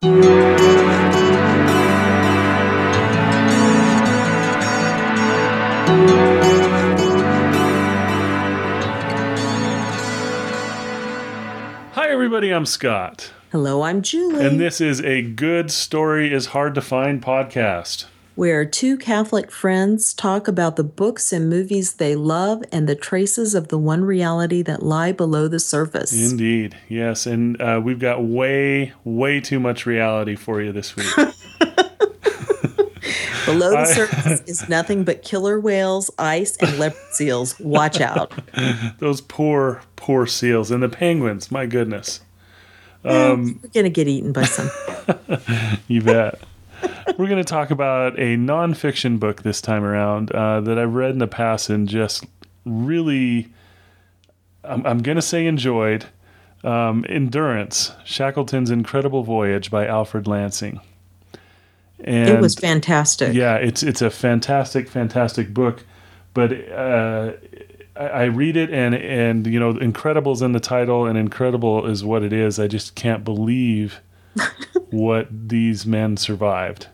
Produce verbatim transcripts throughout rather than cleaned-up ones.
Hi, everybody. I'm Scott. Hello, I'm Julie. And this is a Good Story is Hard to Find podcast, where two Catholic friends talk about the books and movies they love and the traces of the one reality that lie below the surface. Indeed. Yes. And uh, we've got way, way too much reality for you this week. Below the surface is nothing but killer whales, ice, and leopard seals. Watch out. Those poor, poor seals. And the penguins. My goodness. Um, We're going to get eaten by some. You bet. We're going to talk about a nonfiction book this time around uh, that I've read in the past and just really, I'm, I'm going to say enjoyed. Um, Endurance, Shackleton's Incredible Voyage by Alfred Lansing. And it was fantastic. Yeah, it's it's a fantastic, fantastic book. But uh, I, I read it and, and, you know, Incredible's in the title and incredible is what it is. I just can't believe what these men survived.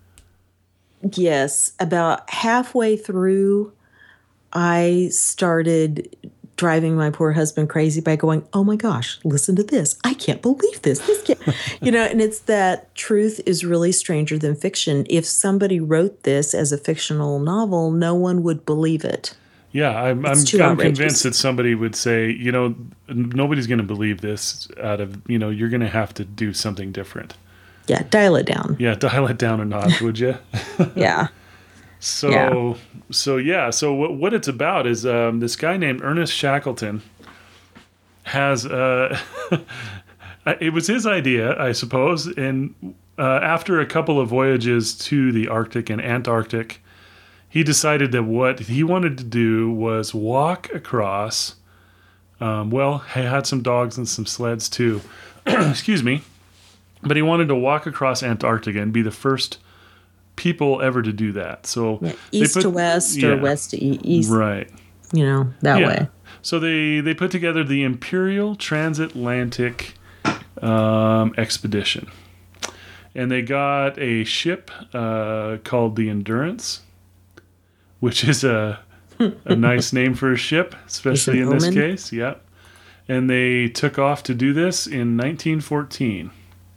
Yes. About halfway through, I started driving my poor husband crazy by going, oh my gosh, listen to this. I can't believe this. This can't. You know, and it's that truth is really stranger than fiction. If somebody wrote this as a fictional novel, no one would believe it. Yeah, I'm, I'm, I'm convinced that somebody would say, you know, nobody's going to believe this out of, you know, you're going to have to do something different. Yeah, dial it down. Yeah, dial it down a notch, would you? Yeah. So, yeah. so yeah, so what, what it's about is um, this guy named Ernest Shackleton has, uh, it was his idea, I suppose, and uh, after a couple of voyages to the Arctic and Antarctic, he decided that what he wanted to do was walk across, um, well, he had some dogs and some sleds too, excuse me, but he wanted to walk across Antarctica and be the first people ever to do that. So yeah, east put, to west yeah, or west to east. Right. You know, that yeah. way. So they, they put together the Imperial Transatlantic um, Expedition. And they got a ship uh, called the Endurance, which is a a nice name for a ship, especially in this case. Yeah. And they took off to do this in nineteen fourteen.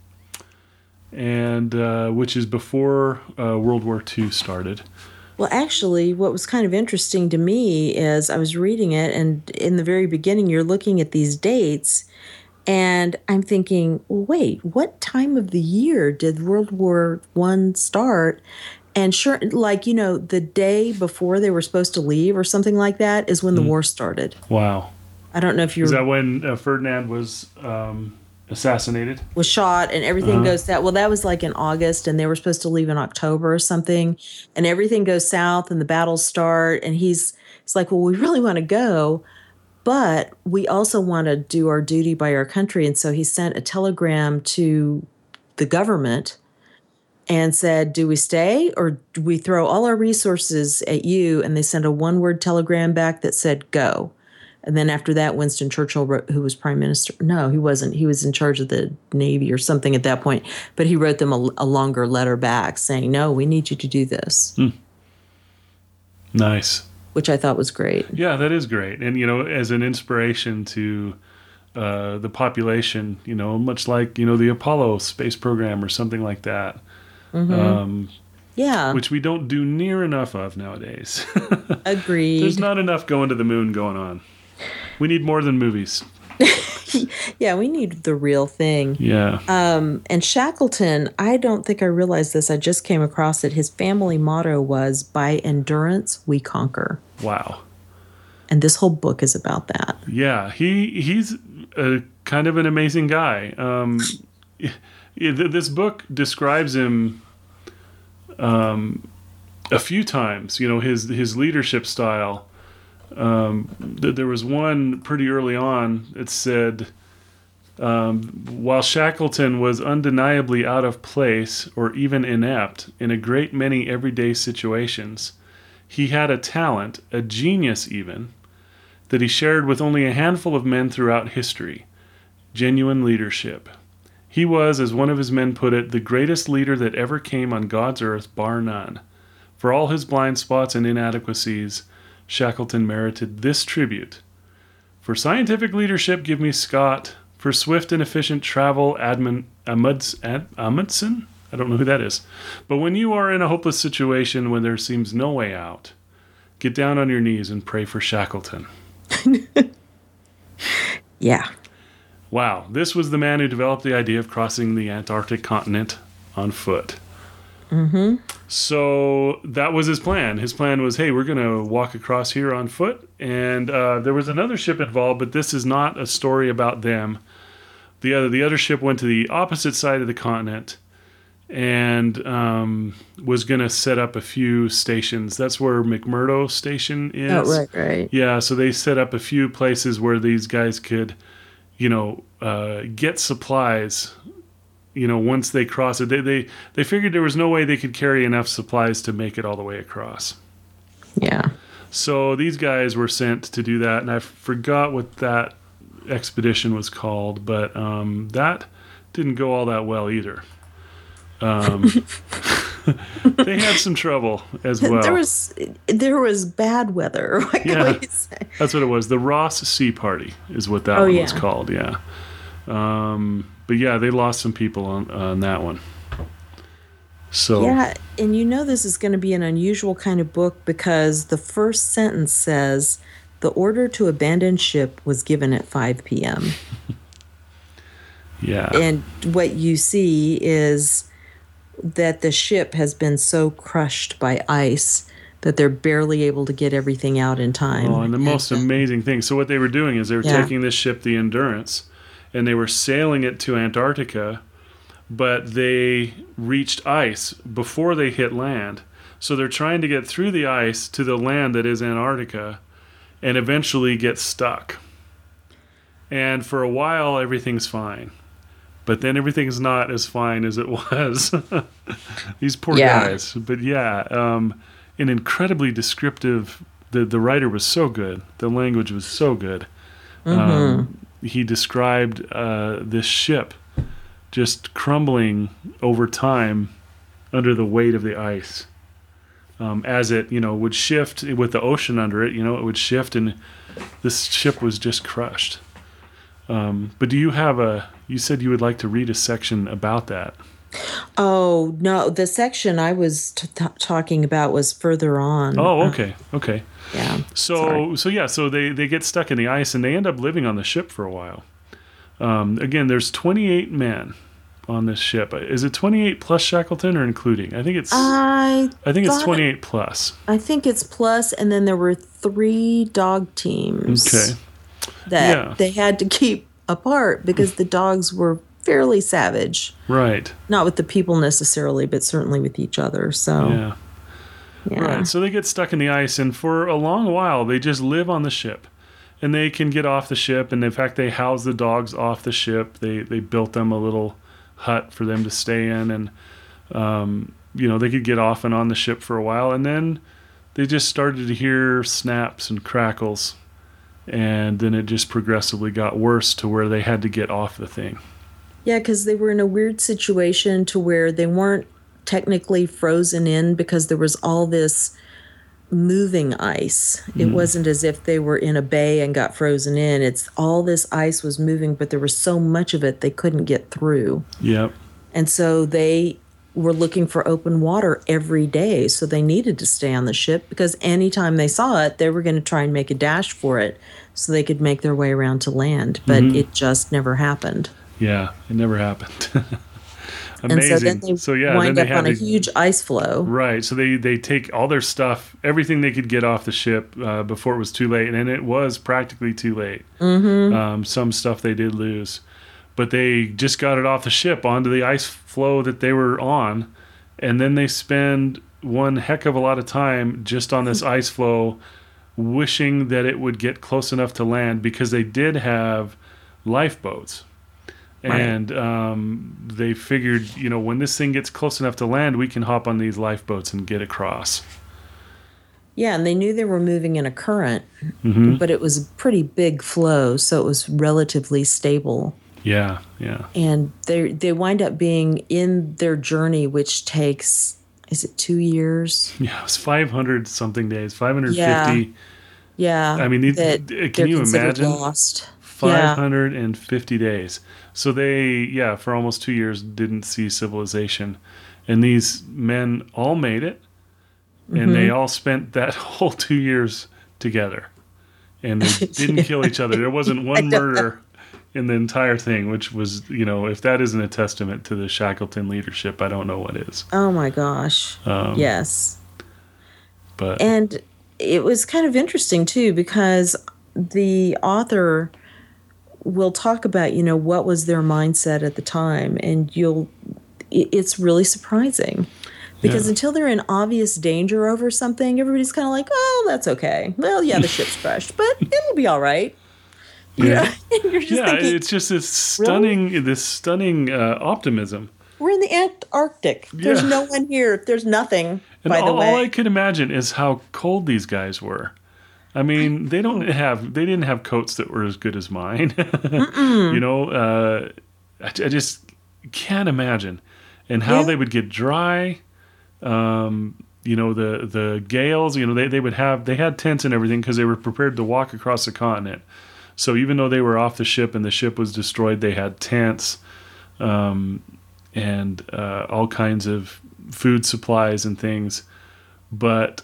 And uh, which is before uh, World War Two started. Well, actually, what was kind of interesting to me is I was reading it, and in the very beginning, you're looking at these dates, and I'm thinking, well, wait, what time of the year did World War One start? And sure, like, you know, the day before they were supposed to leave or something like that is when mm. the war started. Wow. I don't know if you Is that when uh, Ferdinand was... Um assassinated was shot and everything uh-huh. goes that well that was like in August and they were supposed to leave in October or something, and everything goes south and the battles start, and he's it's like, well, we really want to go, but we also want to do our duty by our country. And so he sent a telegram to the government and said, do we stay or do we throw all our resources at you? And they sent a one word telegram back that said go. And then after that, Winston Churchill, wrote, who was prime minister, no, he wasn't. He was in charge of the Navy or something at that point. But he wrote them a, a longer letter back saying, no, we need you to do this. Hmm. Nice. Which I thought was great. Yeah, that is great. And, you know, as an inspiration to uh, the population, you know, much like, you know, the Apollo space program or something like that. Mm-hmm. Um, yeah. Which we don't do near enough of nowadays. Agreed. There's not enough going to the moon going on. We need more than movies. Yeah, we need the real thing. Yeah. Um, and Shackleton, I don't think I realized this. I just came across it. His family motto was, by endurance, we conquer. Wow. And this whole book is about that. Yeah, he he's a kind of an amazing guy. Um, this book describes him um, a few times, you know, his his leadership style. Um, th- there was one pretty early on. It said, um, while Shackleton was undeniably out of place or even inept in a great many everyday situations, he had a talent, a genius even, that he shared with only a handful of men throughout history: genuine leadership. He was, as one of his men put it, the greatest leader that ever came on God's earth, bar none. For all his blind spots and inadequacies, Shackleton merited this tribute. For scientific leadership, give me Scott. For swift and efficient travel, Admon, Amuds, Ad, Amundsen? I don't know who that is. But when you are in a hopeless situation, when there seems no way out, get down on your knees and pray for Shackleton. Yeah. Wow, this was the man who developed the idea of crossing the Antarctic continent on foot. Mm-hmm. So that was his plan. His plan was, hey, we're going to walk across here on foot. And uh, there was another ship involved, but this is not a story about them. The other, the other ship went to the opposite side of the continent and um, was going to set up a few stations. That's where McMurdo Station is. Oh, right, right. Yeah, so they set up a few places where these guys could, you know, uh, get supplies. You know, once they cross it, they, they they figured there was no way they could carry enough supplies to make it all the way across. Yeah. So these guys were sent to do that, and I forgot what that expedition was called, but um, that didn't go all that well either. Um, they had some trouble as well. There was there was bad weather. What yeah, can we say? That's what it was. The Ross Sea Party is what that oh, one yeah. was called. Yeah. Um, but yeah, they lost some people on on that one. So yeah, and you know this is going to be an unusual kind of book because the first sentence says the order to abandon ship was given at five p.m. Yeah. And what you see is that the ship has been so crushed by ice that they're barely able to get everything out in time. Oh, and the most and, uh, amazing thing. So what they were doing is they were Yeah. taking this ship, the Endurance, and they were sailing it to Antarctica, but they reached ice before they hit land. So they're trying to get through the ice to the land that is Antarctica and eventually get stuck. And for a while, everything's fine. But then everything's not as fine as it was. These poor Yeah. guys. But yeah, um, an incredibly descriptive. The the writer was so good. The language was so good. Mm-hmm. Um, he described uh, this ship just crumbling over time under the weight of the ice. Um, as it, you know, would shift with the ocean under it, you know, it would shift, and this ship was just crushed. Um, but do you have a? You said you would like to read a section about that. Oh, no, the section I was t- t- talking about was further on. Oh, okay, okay. Yeah. So, sorry. so yeah, so they, they get stuck in the ice and they end up living on the ship for a while. Um, again, there's twenty-eight men on this ship. Is it twenty-eight plus Shackleton or including? I think it's. I I think it's thought- twenty-eight plus. I think it's plus, and then there were three dog teams. Okay. That Yeah. they had to keep apart because the dogs were fairly savage. Right. Not with the people necessarily, but certainly with each other. So, Yeah. yeah. Right. So they get stuck in the ice, and for a long while, they just live on the ship. And they can get off the ship, and in fact, they house the dogs off the ship. They they built them a little hut for them to stay in, and um, you know, they could get off and on the ship for a while, and then they just started to hear snaps and crackles, and then it just progressively got worse to where they had to get off the thing. Yeah, because they were in a weird situation to where they weren't technically frozen in because there was all this moving ice. It wasn't as if they were in a bay and got frozen in. It's all this ice was moving, but there was so much of it they couldn't get through. Yep. And so they were looking for open water every day. So they needed to stay on the ship because anytime they saw it, they were going to try and make a dash for it so they could make their way around to land. But it just never happened. Yeah, it never happened. And Amazing. so then they so yeah, wind then they up on had a to, huge ice flow. Right. So they, they take all their stuff, everything they could get off the ship uh, before it was too late. And it was practically too late. Mm-hmm. Um, some stuff they did lose. But they just got it off the ship onto the ice flow that they were on. And then they spend one heck of a lot of time just on this ice flow, wishing that it would get close enough to land because they did have lifeboats. Right. And um, they figured, you know, when this thing gets close enough to land, we can hop on these lifeboats and get across. Yeah, and they knew they were moving in a current, Mm-hmm. but it was a pretty big flow, so it was relatively stable. Yeah, yeah. And they they wind up being in their journey, which takes, is it two years? Yeah, it was five hundred something days, Yeah, five hundred fifty. yeah. I mean, That it, can they're you considered imagine? lost. Yeah. five hundred fifty days. So they, yeah, for almost two years didn't see civilization. And these men all made it, and Mm-hmm. they all spent that whole two years together. And they didn't kill each other. There wasn't one murder in the entire thing, which was, you know, if that isn't a testament to the Shackleton leadership, I don't know what is. Oh my gosh. Um, Yes. But And it was kind of interesting too, because the author will talk about, you know, what was their mindset at the time, and you'll it- it's really surprising. Because Yeah. until they're in obvious danger over something, everybody's kind of like, "Oh, that's okay. Well, yeah, the ship's crashed, but it'll be all right." You Yeah. know? And you're just yeah, thinking, it's just this stunning, this stunning uh, optimism. we're in the Antarctic. There's Yeah. no one here. There's nothing, And by the all, way. all I could imagine is how cold these guys were. I mean, they don't have, they didn't have coats that were as good as mine. you know, uh, I, I just can't imagine. And how Yeah. they would get dry. Um, you know, the the gales. You know, they they would have, they had tents and everything because they were prepared to walk across the continent. So even though they were off the ship and the ship was destroyed, they had tents, um, and uh, all kinds of food supplies and things. But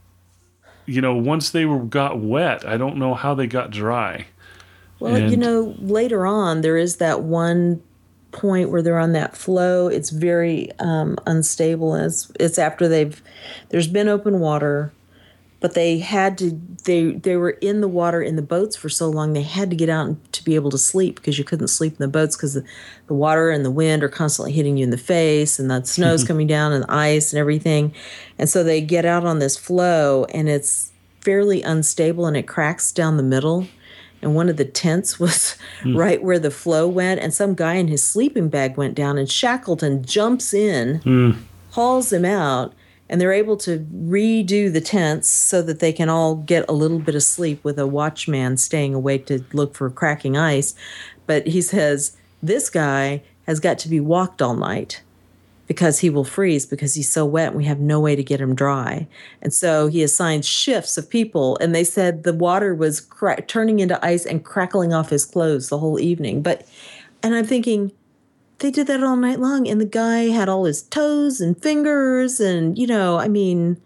you know, once they were got wet, I don't know how they got dry. Well, you And- know, later on, there is that one point where they're on that flow. It's very um, unstable. And it's, it's after they've, there's been open water, but they had to, they, they were in the water in the boats for so long, they had to get out to be able to sleep, because you couldn't sleep in the boats because the, the water and the wind are constantly hitting you in the face, and the snow's coming down and the ice and everything. And so they get out on this flow, and it's fairly unstable, and it cracks down the middle. And one of the tents was Hmm. right where the flow went, and some guy in his sleeping bag went down, and Shackleton jumps in, Hmm. hauls him out, and they're able to redo the tents so that they can all get a little bit of sleep with a watchman staying awake to look for cracking ice. But he says, this guy has got to be walked all night because he will freeze because he's so wet and we have no way to get him dry. And so he assigned shifts of people, and they said the water was cra- turning into ice and crackling off his clothes the whole evening. But, and I'm thinking, they did that all night long, and the guy had all his toes and fingers, and, you know, I mean,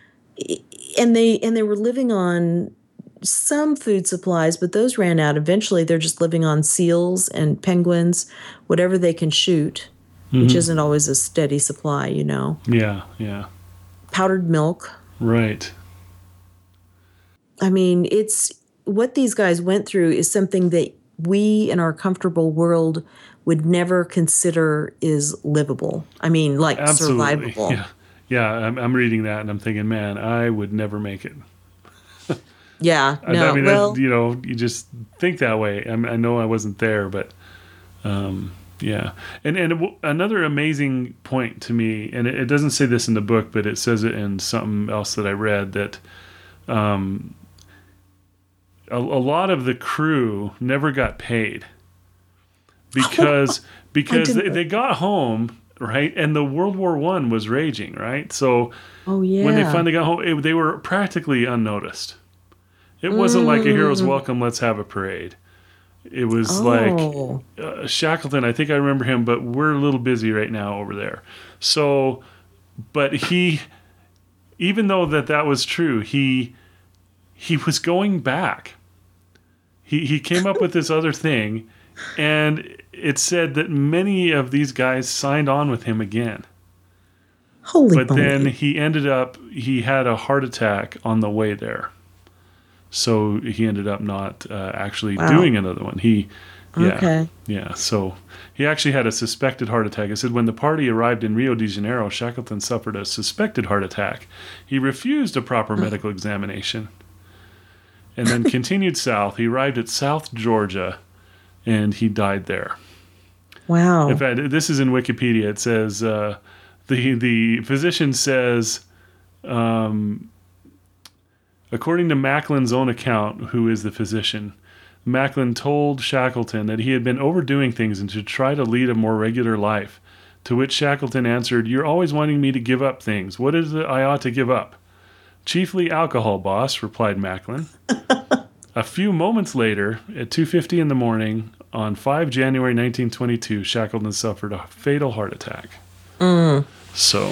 and they, and they were living on some food supplies, but those ran out. Eventually they're just living on seals and penguins, whatever they can shoot. Which isn't always a steady supply, you know. Yeah, yeah. Powdered milk. Right. I mean, it's what these guys went through is something that we in our comfortable world would never consider is livable. I mean, like Absolutely. survivable. Yeah. Yeah, I'm, I'm reading that and I'm thinking, man, I would never make it. Yeah, I- no, I mean, well, that, you know, you just think that way. I, mean, I know I wasn't there, but um, yeah. And and it w- another amazing point to me, and it, it doesn't say this in the book, but it says it in something else that I read, that um, a, a lot of the crew never got paid because because didn't they, know. they got home, right, and the World War One was raging, right? So oh yeah. when they finally got home, it, they were practically unnoticed. It wasn't like a hero's welcome, let's have a parade. It was Oh. like uh, Shackleton, I think I remember him, but we're a little busy right now over there. So, but he, even though that that was true, he he was going back. He he came up with this other thing, and it said that many of these guys signed on with him again. Holy But moly. then he ended up, he had a heart attack on the way there. So he ended up not uh, actually Wow. doing another one. He, yeah, Okay. yeah. So he actually had a suspected heart attack. It said when the party arrived in Rio de Janeiro, Shackleton suffered a suspected heart attack. He refused a proper medical examination and then continued south. He arrived at South Georgia and he died there. Wow. In fact, this is in Wikipedia. It says uh, the the physician says, um, according to Macklin's own account, who is the physician, Macklin told Shackleton that he had been overdoing things and should try to lead a more regular life. To which Shackleton answered, "You're always wanting me to give up things. What is it I ought to give up?" "Chiefly alcohol, boss," replied Macklin. A few moments later, at two fifty in the morning, on the fifth of January nineteen twenty-two, Shackleton suffered a fatal heart attack. Mm. So,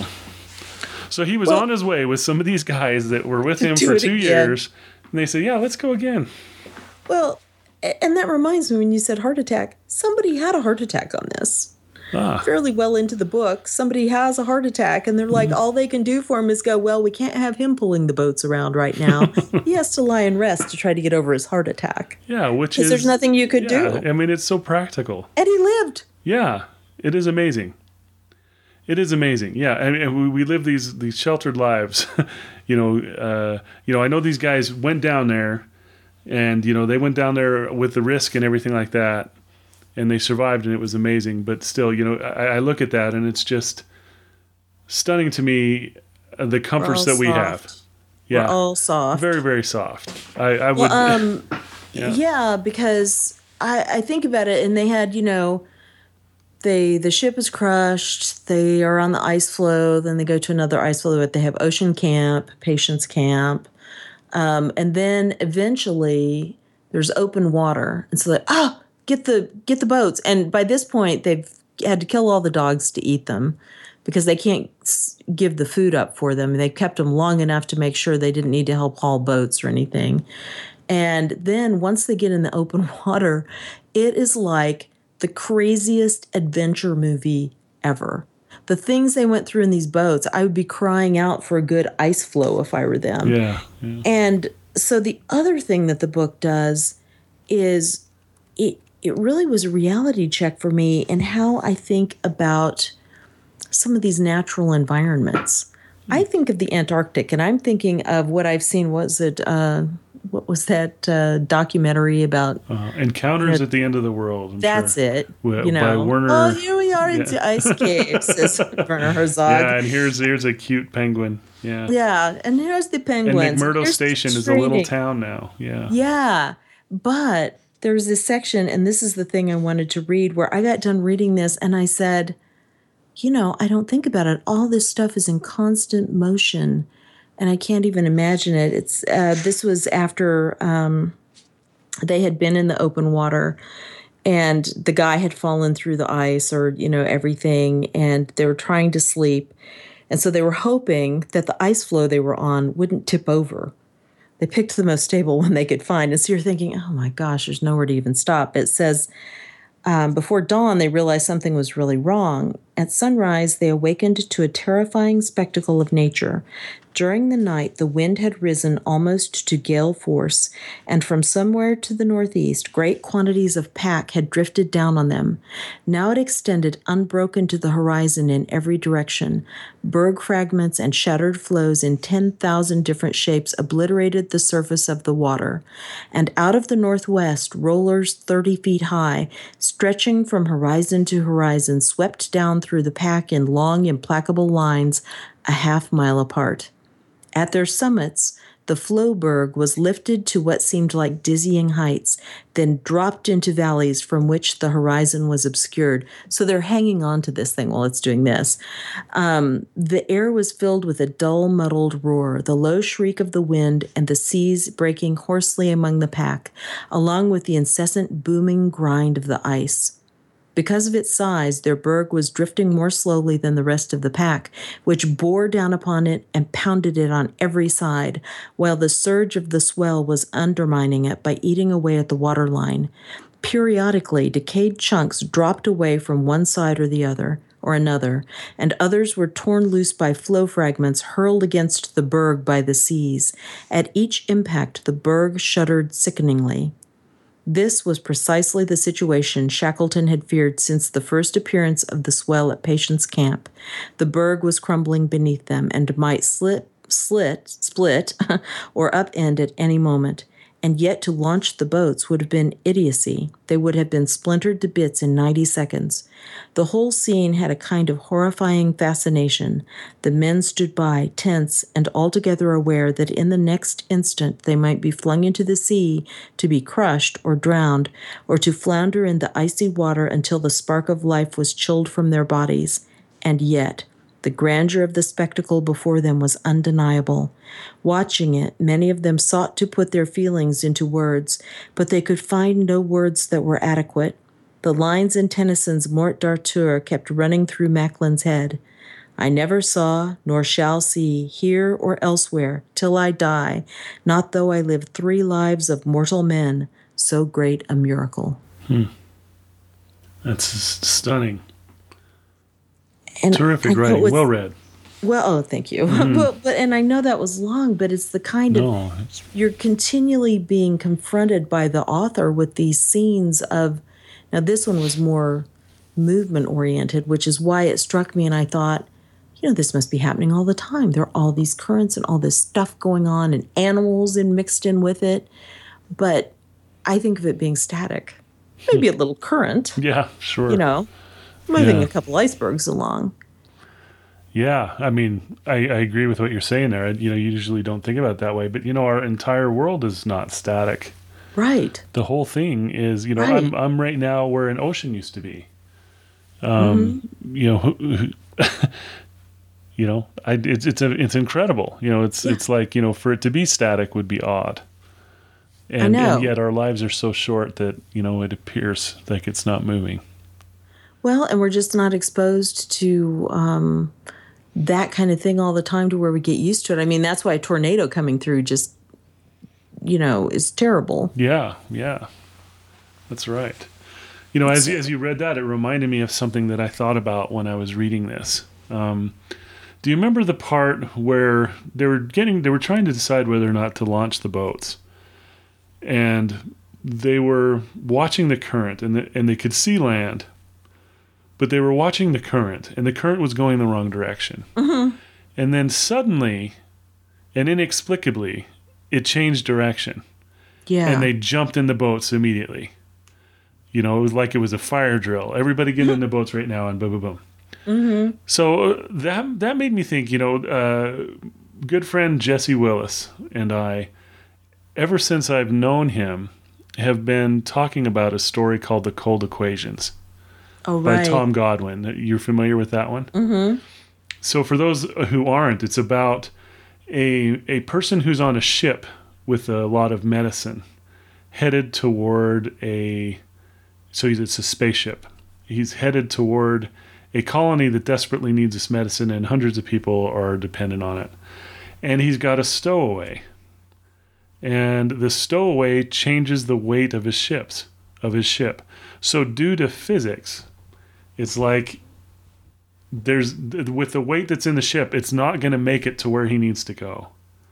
so he was well, on his way with some of these guys that were with him for two again. years, and they said, "Yeah, let's go again." Well, and that reminds me, when you said heart attack, somebody had a heart attack on this. Ah. Fairly well into the book, somebody has a heart attack, and they're like, mm-hmm. all they can do for him is go, well, we can't have him pulling the boats around right now. He has to lie and rest to try to get over his heart attack. Yeah, which is... Because there's nothing you could yeah, do. I mean, it's so practical. And he lived. Yeah, it is amazing. It is amazing. Yeah, and, and we, we live these these sheltered lives. you know, uh, you know, I know these guys went down there, and, you know, they went down there with the risk and everything like that. And they survived, and it was amazing. But still, you know, I, I look at that, and it's just stunning to me, uh, the comforts that we soft. have. Yeah, We're all soft. Very, very soft. I, I would. Well, um, yeah. yeah, because I, I think about it, and they had, you know, they the ship is crushed. They are on the ice floe. Then they go to another ice floe. But they have Ocean Camp, Patience Camp, um, and then eventually there's open water, and so they ah. Get the get the boats. And by this point, they've had to kill all the dogs to eat them because they can't give the food up for them. They kept them long enough to make sure they didn't need to help haul boats or anything. And then once they get in the open water, it is like the craziest adventure movie ever. The things they went through in these boats, I would be crying out for a good ice floe if I were them. Yeah, yeah. And so the other thing that the book does is it It really was a reality check for me in how I think about some of these natural environments. I think of the Antarctic, and I'm thinking of what I've seen. Was it, uh, what was that uh, documentary about? Uh, Encounters you know, at the End of the World. I'm that's sure. it. With, you know, by Werner. Oh, here we are yeah. into ice caves, says Werner Herzog. Yeah, and here's here's a cute penguin. Yeah. Yeah, and here's the penguins. And McMurdo here's Station is a little town now. Yeah. Yeah, but there was this section, and this is the thing I wanted to read, where I got done reading this, and I said, you know, I don't think about it. All this stuff is in constant motion, and I can't even imagine it. It's uh, this was after um, they had been in the open water, and the guy had fallen through the ice, or, you know, everything, and they were trying to sleep. And so they were hoping that the ice floe they were on wouldn't tip over. They picked the most stable one they could find. And so you're thinking, oh my gosh, there's nowhere to even stop. It says, um, before dawn, they realized something was really wrong. At sunrise, they awakened to a terrifying spectacle of nature. During the night, the wind had risen almost to gale force, and from somewhere to the northeast, great quantities of pack had drifted down on them. Now it extended unbroken to the horizon in every direction. Berg fragments and shattered floes in ten thousand different shapes obliterated the surface of the water. And out of the northwest, rollers thirty feet high, stretching from horizon to horizon, swept down through the pack in long, implacable lines a half mile apart. At their summits, the Floeberg was lifted to what seemed like dizzying heights, then dropped into valleys from which the horizon was obscured. So they're hanging on to this thing while it's doing this. Um, the air was filled with a dull, muddled roar, the low shriek of the wind and the seas breaking hoarsely among the pack, along with the incessant booming grind of the ice. Because of its size, their berg was drifting more slowly than the rest of the pack, which bore down upon it and pounded it on every side, while the surge of the swell was undermining it by eating away at the waterline. Periodically, decayed chunks dropped away from one side or the other, or another, and others were torn loose by floe fragments hurled against the berg by the seas. At each impact, the berg shuddered sickeningly. This was precisely the situation Shackleton had feared since the first appearance of the swell at Patience Camp. The berg was crumbling beneath them and might slit, slit, split or upend at any moment. and yet to launch the boats would have been idiocy. They would have been splintered to bits in ninety seconds. The whole scene had a kind of horrifying fascination. The men stood by, tense and altogether aware that in the next instant they might be flung into the sea to be crushed or drowned, or to flounder in the icy water until the spark of life was chilled from their bodies. And yet, the grandeur of the spectacle before them was undeniable. Watching it, many of them sought to put their feelings into words, but they could find no words that were adequate. The lines in Tennyson's Morte d'Arthur kept running through Macklin's head. I never saw, nor shall see, here or elsewhere, till I die, not though I live three lives of mortal men, so great a miracle. Hmm. That's stunning. And terrific writing. Was, well read. Well, oh, thank you. Mm. but, but and I know that was long, but it's the kind no, of it's... you're continually being confronted by the author with these scenes of. Now, this one was more movement oriented, which is why it struck me, and I thought, you know, this must be happening all the time. There are all these currents and all this stuff going on, and animals in mixed in with it. But I think of it being static, maybe a little current. Yeah, sure. You know. Moving yeah. a couple icebergs along. Yeah, I mean, I, I agree with what you're saying there. You know, you usually don't think about it that way, but you know, our entire world is not static. Right. The whole thing is, you know, right. I'm I'm right now where an ocean used to be. Um, mm-hmm. You know, you know, I it's it's a, it's incredible. You know, it's yeah. it's like, you know, for it to be static would be odd. And, I know. and yet our lives are so short that, you know, it appears like it's not moving. Well, and we're just not exposed to um, that kind of thing all the time to where we get used to it. I mean, that's why a tornado coming through just, you know, is terrible. Yeah, yeah. That's right. You know, as, as you read that, it reminded me of something that I thought about when I was reading this. Um, do you remember the part where they were getting, they were trying to decide whether or not to launch the boats? And they were watching the current, and the, and they could see land. But they were watching the current, and the current was going the wrong direction. Mm-hmm. And then suddenly, and inexplicably, it changed direction. Yeah. And they jumped in the boats immediately. You know, it was like it was a fire drill. Everybody get in the boats right now, and boom, boom, boom. Mm-hmm. So uh, that that made me think, you know, uh, good friend Jesse Willis and I, ever since I've known him, have been talking about a story called The Cold Equations. Oh, right. By Tom Godwin. You're familiar with that one? Mm-hmm. So for those who aren't, it's about a a person who's on a ship with a lot of medicine headed toward a... So it's a spaceship. He's headed toward a colony that desperately needs this medicine, and hundreds of people are dependent on it. And he's got a stowaway. And the stowaway changes the weight of his ships, of his ship. So due to physics... It's like there's with the weight that's in the ship, it's not going to make it to where he needs to go.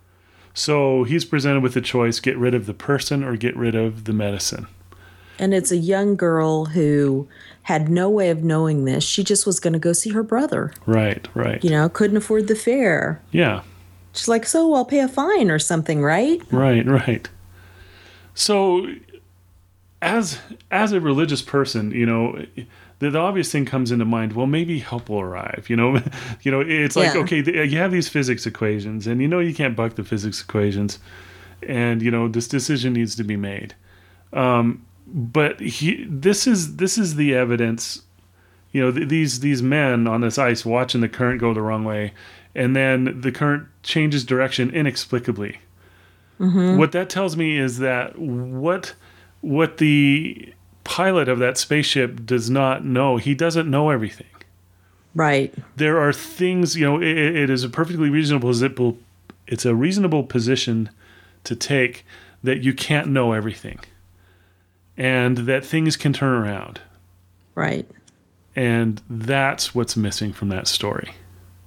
So he's presented with the choice, get rid of the person or get rid of the medicine. And it's a young girl who had no way of knowing this. She just was going to go see her brother. Right, right. You know, couldn't afford the fare. Yeah. She's like, so I'll pay a fine or something, right? Right, right. So as as a religious person, you know... The obvious thing comes into mind, well, maybe help will arrive, you know? you know, it's like, yeah. okay, you have these physics equations, and you know you can't buck the physics equations, and, you know, this decision needs to be made. Um, but he, this is this is the evidence, you know, th- these these men on this ice watching the current go the wrong way, and then the current changes direction inexplicably. Mm-hmm. What that tells me is that what what the... pilot of that spaceship does not know. He doesn't know everything. Right. There are things, you know, it, it is a perfectly reasonable, it's a reasonable position to take that you can't know everything. And that things can turn around. Right. And that's what's missing from that story.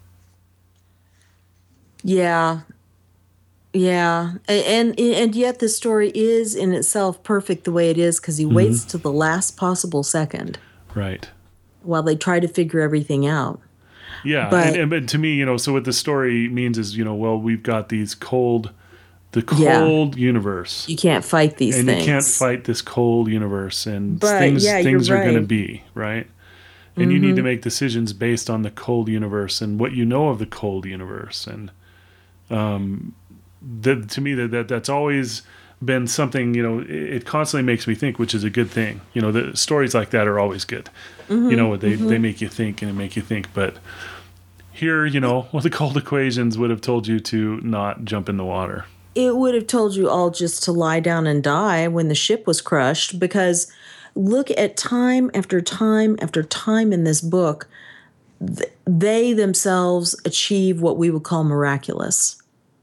Yeah. Yeah, and and yet the story is in itself perfect the way it is because he mm-hmm. waits till the last possible second. Right. While they try to figure everything out. Yeah, but, and, and, and to me, you know, so what the story means is, you know, well, we've got these cold, the Yeah. cold universe. You can't fight these and things. you can't fight this cold universe, and But, things yeah, things you're are going to right. be, right? And you need to make decisions based on the cold universe and what you know of the cold universe. And um, that, to me, that, that that's always been something, you know, it, it constantly makes me think, which is a good thing. You know, the stories like that are always good. You know, they, they make you think and they make you think. But here, you know, well, the cold equations would have told you to not jump in the water. It would have told you all just to lie down and die when the ship was crushed, because look at time after time after time in this book, th- they themselves achieve what we would call miraculous.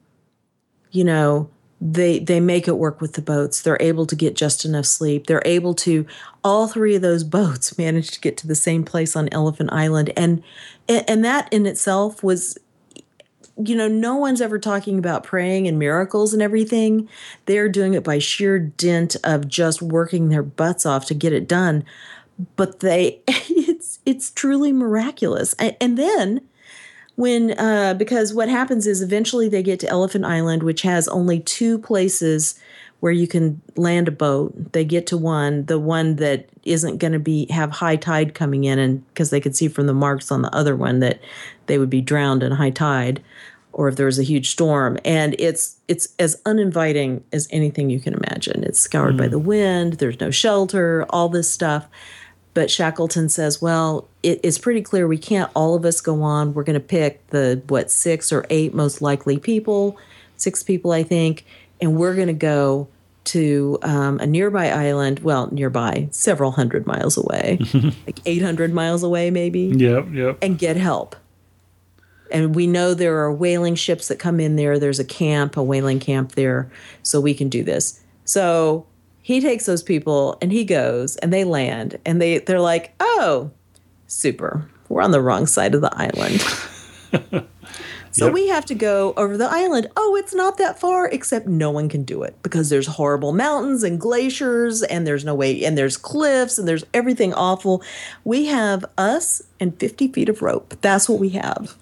You know, they they make it work with the boats. They're able to get just enough sleep. They're able to, all three of those boats managed to get to the same place on Elephant Island. And and that in itself was, you know, no one's ever talking about praying and miracles and everything. They're doing it by sheer dint of just working their butts off to get it done. But they, it's it's truly miraculous. And, and then when, uh, because what happens is eventually they get to Elephant Island, which has only two places where you can land a boat. They get to one, the one that isn't going to be have high tide coming in, and because they could see from the marks on the other one that they would be drowned in high tide, or if there was a huge storm. And it's it's as uninviting as anything you can imagine. It's scoured mm. by the wind. There's no shelter, all this stuff. But Shackleton says, well, it, it's pretty clear we can't all of us go on. We're going to pick the, what, six or eight most likely people, six people, I think, and we're going to go to um, a nearby island, well, nearby, several hundred miles away, like eight hundred miles away maybe. Yep, yep. And get help. And we know there are whaling ships that come in there. There's a camp, a whaling camp there, so we can do this. So he takes those people and he goes and they land and they, they're like, oh, super. We're on the wrong side of the island. So yep. we have to go over the island. Oh, it's not that far, except no one can do it because there's horrible mountains and glaciers and there's no way, and there's cliffs and there's everything awful. We have us and fifty feet of rope. That's what we have.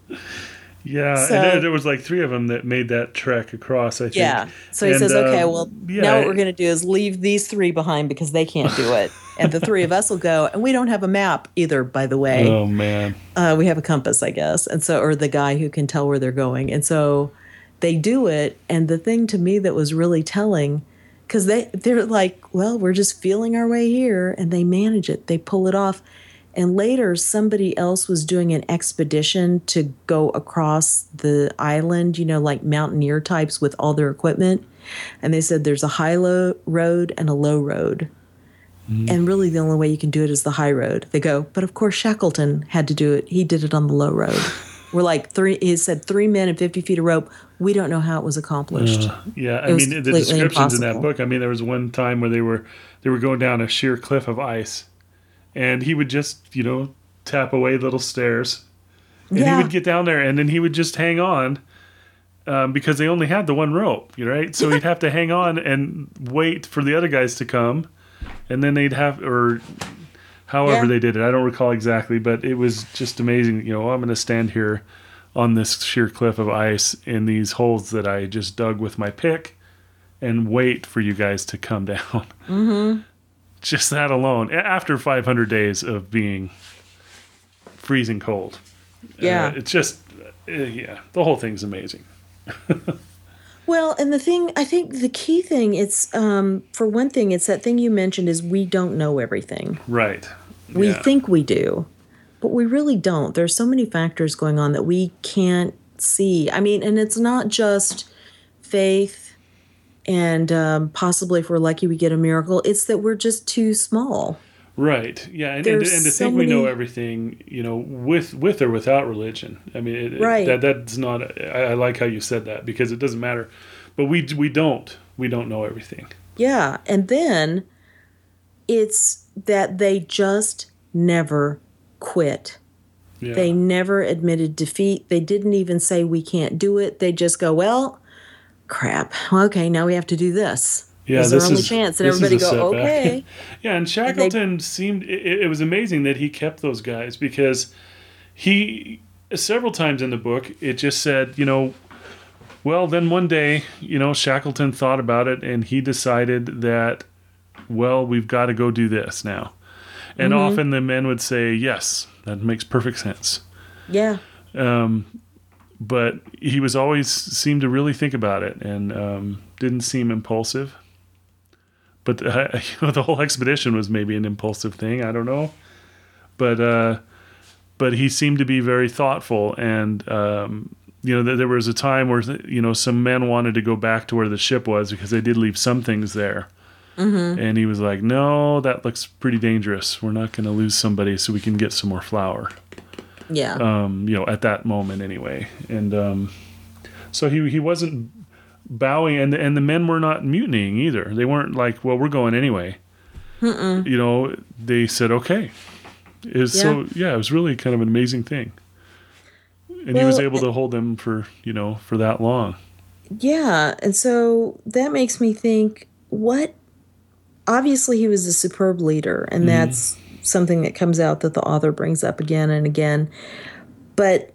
Yeah, so, and there, there was like three of them that made that trek across, I think. Yeah, so he and, says, okay, well, um, yeah, now what we're going to do is leave these three behind because they can't do it. And the three of us will go, and we don't have a map either, by the way. Oh, man. Uh, we have a compass, I guess, and so, or the guy who can tell where they're going. And so they do it, and the thing to me that was really telling, because they, they're like, well, we're just feeling our way here, and they manage it. They pull it off. And later, somebody else was doing an expedition to go across the island, you know, like mountaineer types with all their equipment. And they said there's a high low road and a low road. Mm-hmm. And really the only way you can do it is the high road. They go, but of course Shackleton had to do it. He did it on the low road. We're like three, he said three men and fifty feet of rope. We don't know how it was accomplished. Uh, yeah, I mean, the descriptions impossible. in that book, I mean, there was one time where they were they were going down a sheer cliff of ice. And he would just, you know, tap away little stairs. And yeah. he would get down there, and then he would just hang on um, because they only had the one rope, right? So he'd have to hang on and wait for the other guys to come. And then they'd have, or however yeah. they did it. I don't recall exactly, but it was just amazing. You know, I'm going to stand here on this sheer cliff of ice in these holes that I just dug with my pick and wait for you guys to come down. Mm-hmm. Just that alone, after five hundred days of being freezing cold. Yeah. Uh, it's just, uh, yeah, the whole thing's amazing. Well, and the thing, I think the key thing, it's, um, for one thing, it's that thing you mentioned is we don't know everything. Right. We yeah. think we do, but we really don't. There's so many factors going on that we can't see. I mean, and it's not just faith. And um, possibly, if we're lucky, we get a miracle. It's that we're just too small. Right. Yeah. And, and, and to so think many... we know everything, you know, with with or without religion. I mean, it, right. it, that that's not. I, I like how you said that because it doesn't matter. But we we don't we don't know everything. Yeah, and then it's that they just never quit. Yeah. They never admitted defeat. They didn't even say we can't do it. They just go, well. Crap. Okay, now we have to do this. Yeah, this this is our only is, chance, and everybody go, setback. Okay. Yeah, and Shackleton and they, seemed. It, it was amazing that he kept those guys because he several times in the book it just said, you know, Well, then one day, you know, Shackleton thought about it and he decided that, well, we've got to go do this now. And mm-hmm. often the men would say, yes, that makes perfect sense. Yeah. Um, but he was always seemed to really think about it and um, didn't seem impulsive. But uh, you know, the whole expedition was maybe an impulsive thing. I don't know. But uh, but he seemed to be very thoughtful. And, um, you know, th- there was a time where, you know, some men wanted to go back to where the ship was because they did leave some things there. Mm-hmm. And he was like, no, that looks pretty dangerous. We're not going to lose somebody so we can get some more flour. Yeah. Um, you know, at that moment anyway. And um, so he he wasn't bowing, and the, and the men were not mutinying either. They weren't like, well, we're going anyway. Mm-mm. You know, they said, okay. It was, yeah. So, yeah, it was really kind of an amazing thing. And well, he was able to hold them for, you know, for that long. Yeah. And so that makes me think, what, obviously he was a superb leader, and mm. that's something that comes out that the author brings up again and again. But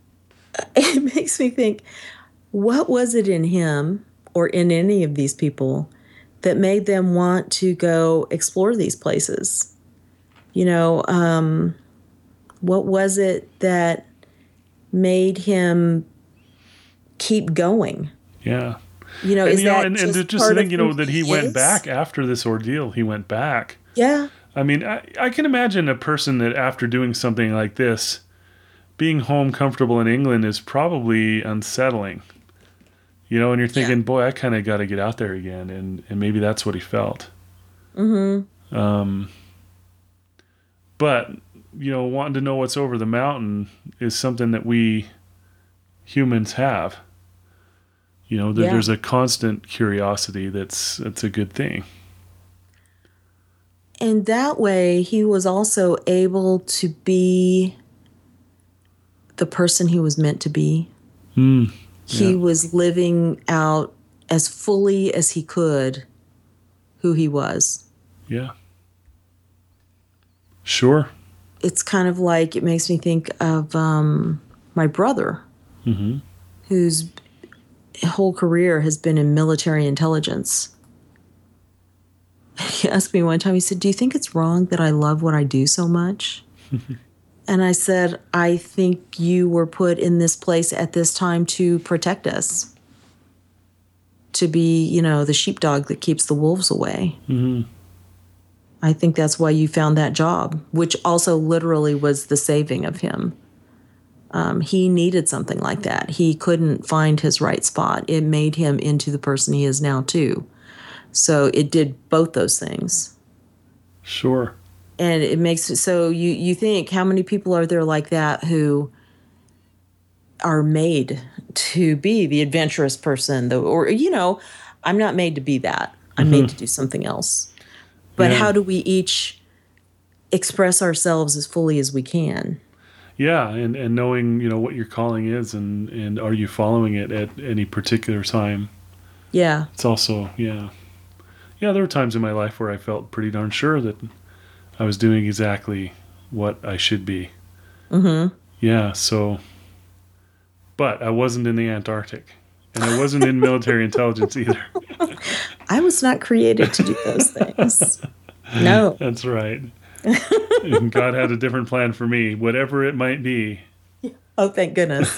it makes me think, what was it in him or in any of these people that made them want to go explore these places? You know, um, what was it that made him keep going? Yeah. You know, and, is you know, that and, just, and just part think, of you know, who that he is? went back after this ordeal. He went back. Yeah. I mean, I, I can imagine a person that after doing something like this, being home comfortable in England is probably unsettling. You know, and you're thinking, yeah. boy, I kind of got to get out there again. And, and maybe that's what he felt. Mm-hmm. Um, but, you know, wanting to know what's over the mountain is something that we humans have. You know, there, yeah. there's a constant curiosity that's that's a good thing. And that way, he was also able to be the person he was meant to be. Mm, he yeah. was living out as fully as he could who he was. Yeah. Sure. It's kind of like, it makes me think of um, my brother, mm-hmm. whose whole career has been in military intelligence. He asked me one time, he said, do you think it's wrong that I love what I do so much? And I said, I think you were put in this place at this time to protect us. To be, you know, the sheepdog that keeps the wolves away. Mm-hmm. I think that's why you found that job, which also literally was the saving of him. Um, he needed something like that. He couldn't find his right spot. It made him into the person he is now, too. So it did both those things. Sure. And it makes it so you, you think, how many people are there like that who are made to be the adventurous person? The, or, you know, I'm not made to be that. I'm mm-hmm. made to do something else. But yeah. how do we each express ourselves as fully as we can? Yeah, and, and knowing, you know, what your calling is, and, and are you following it at any particular time? Yeah. It's also, yeah. Yeah, there were times in my life where I felt pretty darn sure that I was doing exactly what I should be. Mm-hmm. Yeah, so, but I wasn't in the Antarctic, and I wasn't in military intelligence either. I was not created to do those things. No. That's right. And God had a different plan for me, whatever it might be. Oh, thank goodness.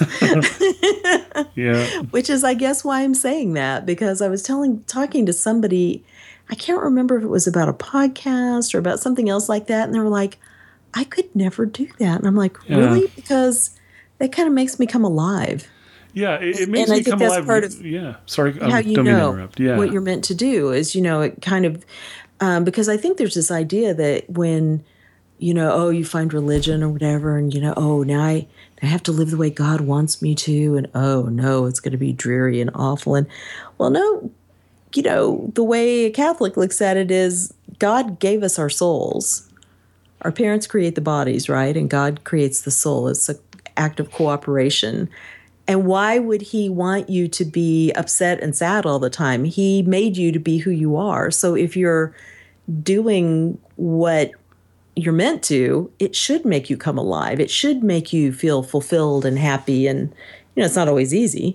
Yeah. Which is, I guess, why I'm saying that, because I was telling, talking to somebody, I can't remember if it was about a podcast or about something else like that, and they were like, I could never do that. And I'm like, yeah. really? Because that kind of makes me come alive. Yeah, it, it makes and me I think come that's alive. Part of yeah, sorry, how um, you don't mean to know interrupt. Yeah. what you're meant to do is, you know, it kind of, um, because I think there's this idea that when, you know, oh, you find religion or whatever, and, you know, oh, now I, I have to live the way God wants me to, and, oh, no, it's going to be dreary and awful. And, well, no, you know, the way a Catholic looks at it is God gave us our souls. Our parents create the bodies, right? And God creates the soul. It's an act of cooperation. And why would he want you to be upset and sad all the time? He made you to be who you are. So if you're doing what you're meant to, it should make you come alive. It should make you feel fulfilled and happy. And, you know, it's not always easy.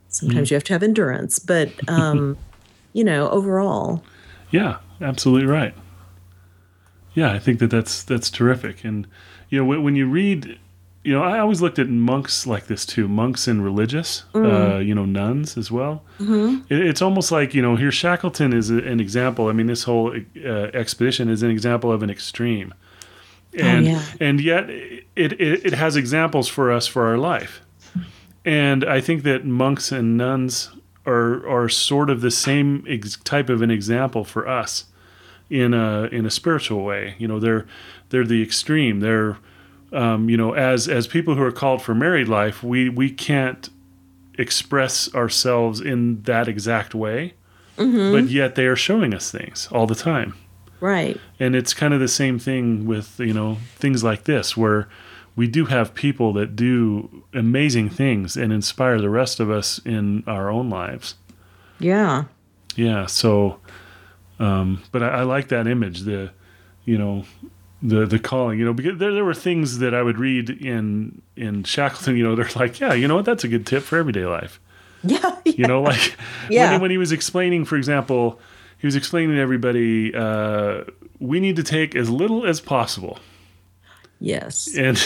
Sometimes you have to have endurance, but um, you know, overall, Yeah, absolutely right. Yeah, I think that that's that's terrific. And you know, when, when you read, you know, I always looked at monks like this too, monks and religious, mm, uh, you know, nuns as well. hmm It, it's almost like, you know, here Shackleton is a, an example. I mean, this whole uh, expedition is an example of an extreme, oh and yeah, and yet it, it it has examples for us for our life. And I think that monks and nuns are are sort of the same ex- type of an example for us in a in a spiritual way. You know, they're they're the extreme. They're um, you know, as as people who are called for married life, we we can't express ourselves in that exact way, but hmm yet they are showing us things all the time. right, And it's kind of the same thing with, you know, things like this, where we do have people that do amazing things and inspire the rest of us in our own lives. yeah, Yeah. So, um, but I, I like that image, the, you know, the the calling, you know, because there there were things that I would read in in Shackleton, you know, they're like, yeah, you know what, that's a good tip for everyday life. yeah, You know, like when he, yeah, when he was explaining, for example, he was explaining to everybody, uh, we need to take as little as possible. yes, And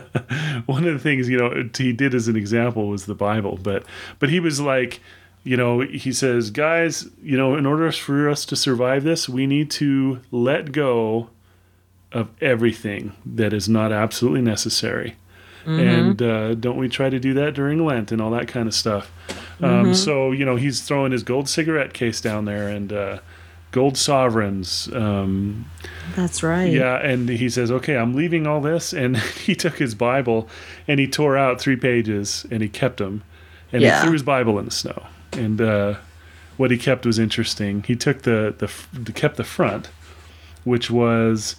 one of the things, you know, he did as an example was the Bible. But but he was like, you know, he says, guys, you know, in order for us to survive this, we need to let go of everything that is not absolutely necessary. hmm And uh, don't we try to do that during Lent and all that kind of stuff? Um, hmm so, you know, he's throwing his gold cigarette case down there and uh, gold sovereigns. Um, that's right, yeah, and he says, okay, I'm leaving all this. And he took his Bible and he tore out three pages and he kept them. And he yeah, threw his Bible in the snow. And uh, what he kept was interesting. He took the, the, the kept the front, which was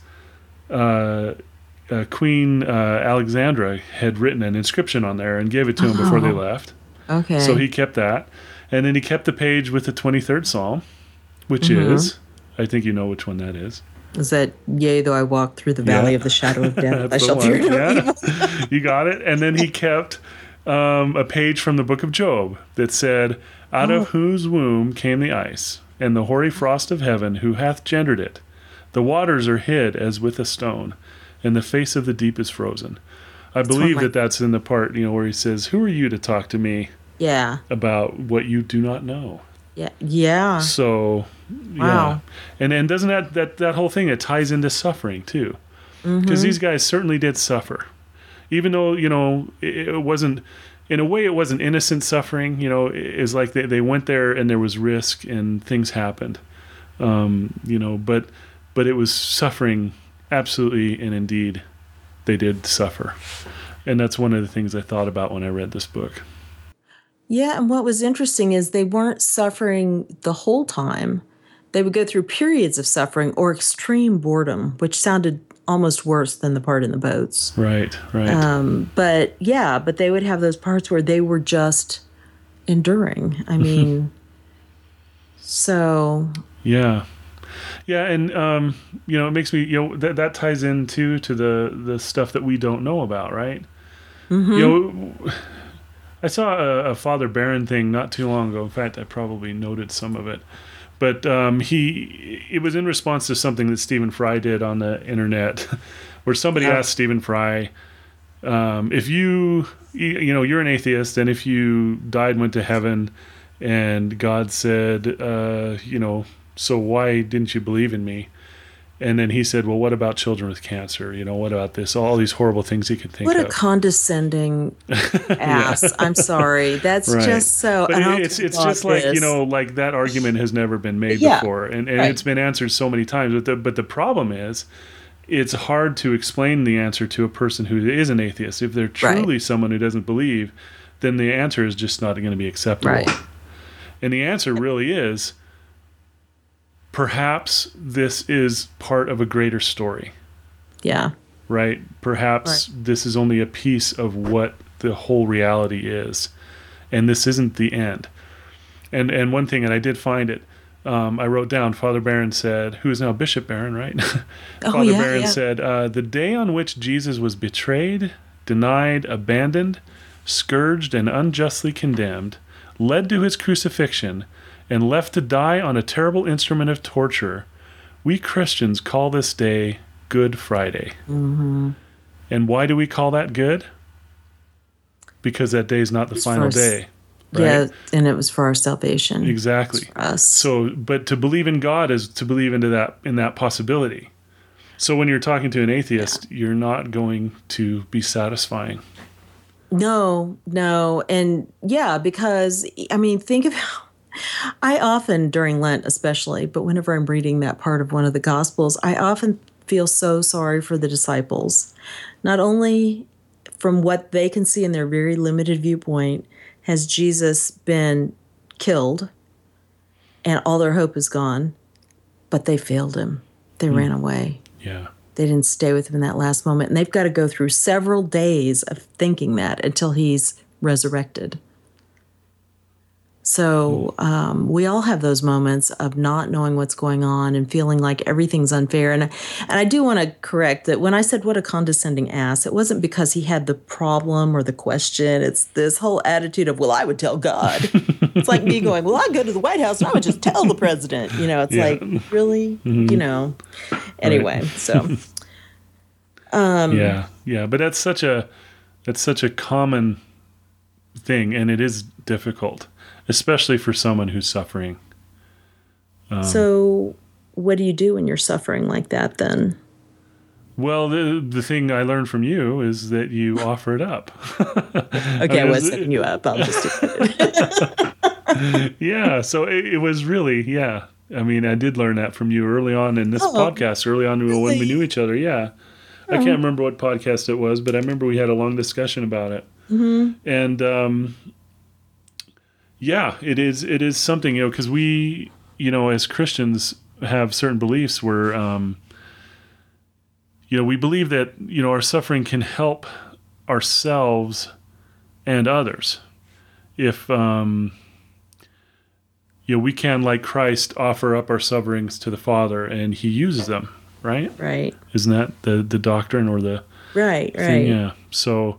uh, uh, Queen uh, Alexandra had written an inscription on there and gave it to him before they oh, left. So okay, he kept that. And then he kept the page with the twenty-third Psalm, which hmm is, I think you know which one that is. is that yea, though I walk through the Yeah, valley of the shadow of death, I that's the shall fear one. no Yeah, evil. you got it. And then he kept um, a page from the book of Job that said, out of Oh, whose womb came the ice, and the hoary frost of heaven, who hath gendered it? The waters are hid as with a stone, and the face of the deep is frozen. I it's one of believe my, that that's in the part, you know, where he says, who are you to talk to me yeah, about what you do not know? yeah, yeah, So, yeah. wow, And and doesn't that, that, that whole thing, it ties into suffering too. Because hmm these guys certainly did suffer. Even though, you know, it, it wasn't, in a way, it wasn't innocent suffering. You know, it's like they, they went there and there was risk and things happened. Um, you know, but but it was suffering, absolutely, and indeed, they did suffer. And that's one of the things I thought about when I read this book. yeah. And what was interesting is they weren't suffering the whole time. They would go through periods of suffering or extreme boredom, which sounded almost worse than the part in the boats. Right, right. Um, but yeah, but they would have those parts where they were just enduring. I mean, so Yeah. Yeah, and um, you know, it makes me, you know, that that ties in too to the the stuff that we don't know about, right? You hmm know, I saw a, a Father Barron thing not too long ago. In fact, I probably noted some of it. But um, he, it was in response to something that Stephen Fry did on the internet, where somebody yeah. asked Stephen Fry, um, if you, you, you know, you're an atheist, and if you died, went to heaven, and God said, uh, you know, so why didn't you believe in me? And then he said, well, what about children with cancer? You know, what about this? All these horrible things he could think What a of. condescending Yeah. ass. I'm sorry. That's Right. just so. But And I'll it- it's tell it's God just like, you this. know, like that argument has never been made Yeah, before, and, and right. it's been answered so many times. But the, but the problem is, it's hard to explain the answer to a person who is an atheist. If they're Right. truly someone who doesn't believe, then the answer is just not going to be acceptable. Right. And the answer really is, perhaps this is part of a greater story, Yeah. right? Perhaps this is only a piece of what the whole reality is, and this isn't the end. And and one thing, and I did find it, um, I wrote down, Father Barron said, who is now Bishop Barron, right? Oh, Father yeah, Barron yeah. said, uh, the day on which Jesus was betrayed, denied, abandoned, scourged, and unjustly condemned led to his crucifixion, and left to die on a terrible instrument of torture, we Christians call this day Good Friday. Mm-hmm. And why do we call that good? Because that day is not the It's final for us. day. Right? Yeah, and it was for our salvation. Exactly. For us. So, but to believe in God is to believe into that in that possibility. So when you're talking to an atheist, yeah. you're not going to be satisfying. No, no. And yeah, because, I mean, think of how I often, during Lent especially, but whenever I'm reading that part of one of the Gospels, I often feel so sorry for the disciples. Not only from what they can see in their very limited viewpoint, has Jesus been killed and all their hope is gone, but they failed him. They mm. ran away. Yeah. They didn't stay with him in that last moment. And they've got to go through several days of thinking that until he's resurrected. So um, we all have those moments of not knowing what's going on and feeling like everything's unfair. And, and I do want to correct that when I said what a condescending ass, it wasn't because he had the problem or the question. It's this whole attitude of, well, I would tell God. It's like me going, well, I'd go to the White House and I would just tell the president. You know, it's yeah. like, really? Mm-hmm. You know. Anyway, right. so. Um, yeah, yeah. But that's such a that's such a common thing, and it is difficult. Especially for someone who's suffering. Um, so what do you do when you're suffering like that then? Well, the the thing I learned from you is that you offer it up. Okay, I, I was setting you up. I'll just Yeah, so it, it was really, yeah. I mean, I did learn that from you early on in this oh, podcast, early on really? when we knew each other, yeah. Oh. I can't remember what podcast it was, but I remember we had a long discussion about it. Mm-hmm. And... um Yeah, it is. It is something, you know, because we, you know, as Christians have certain beliefs where, um, you know, we believe that, you know, our suffering can help ourselves and others. If, um, you know, we can, like Christ, offer up our sufferings to the Father, and He uses them, right? Right. Isn't that the the doctrine or the right? Thing? Right. Yeah. So.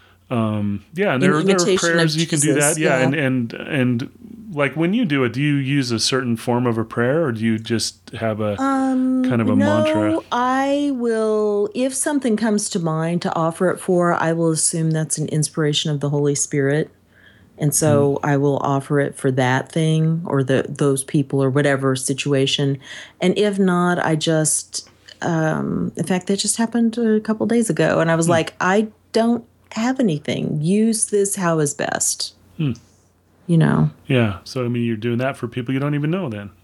Um, yeah, and there, there are prayers you can do that. Yeah, yeah, and and and like when you do it, do you use a certain form of a prayer, or do you just have a um, kind of a no, mantra? I will, if something comes to mind to offer it for, I will assume that's an inspiration of the Holy Spirit, and so mm. I will offer it for that thing or the those people or whatever situation. And if not, I just, um, in fact, that just happened a couple days ago, and I was mm. like, I don't have anything. Use this how is best. Hmm. You know? Yeah. So, I mean, you're doing that for people you don't even know then.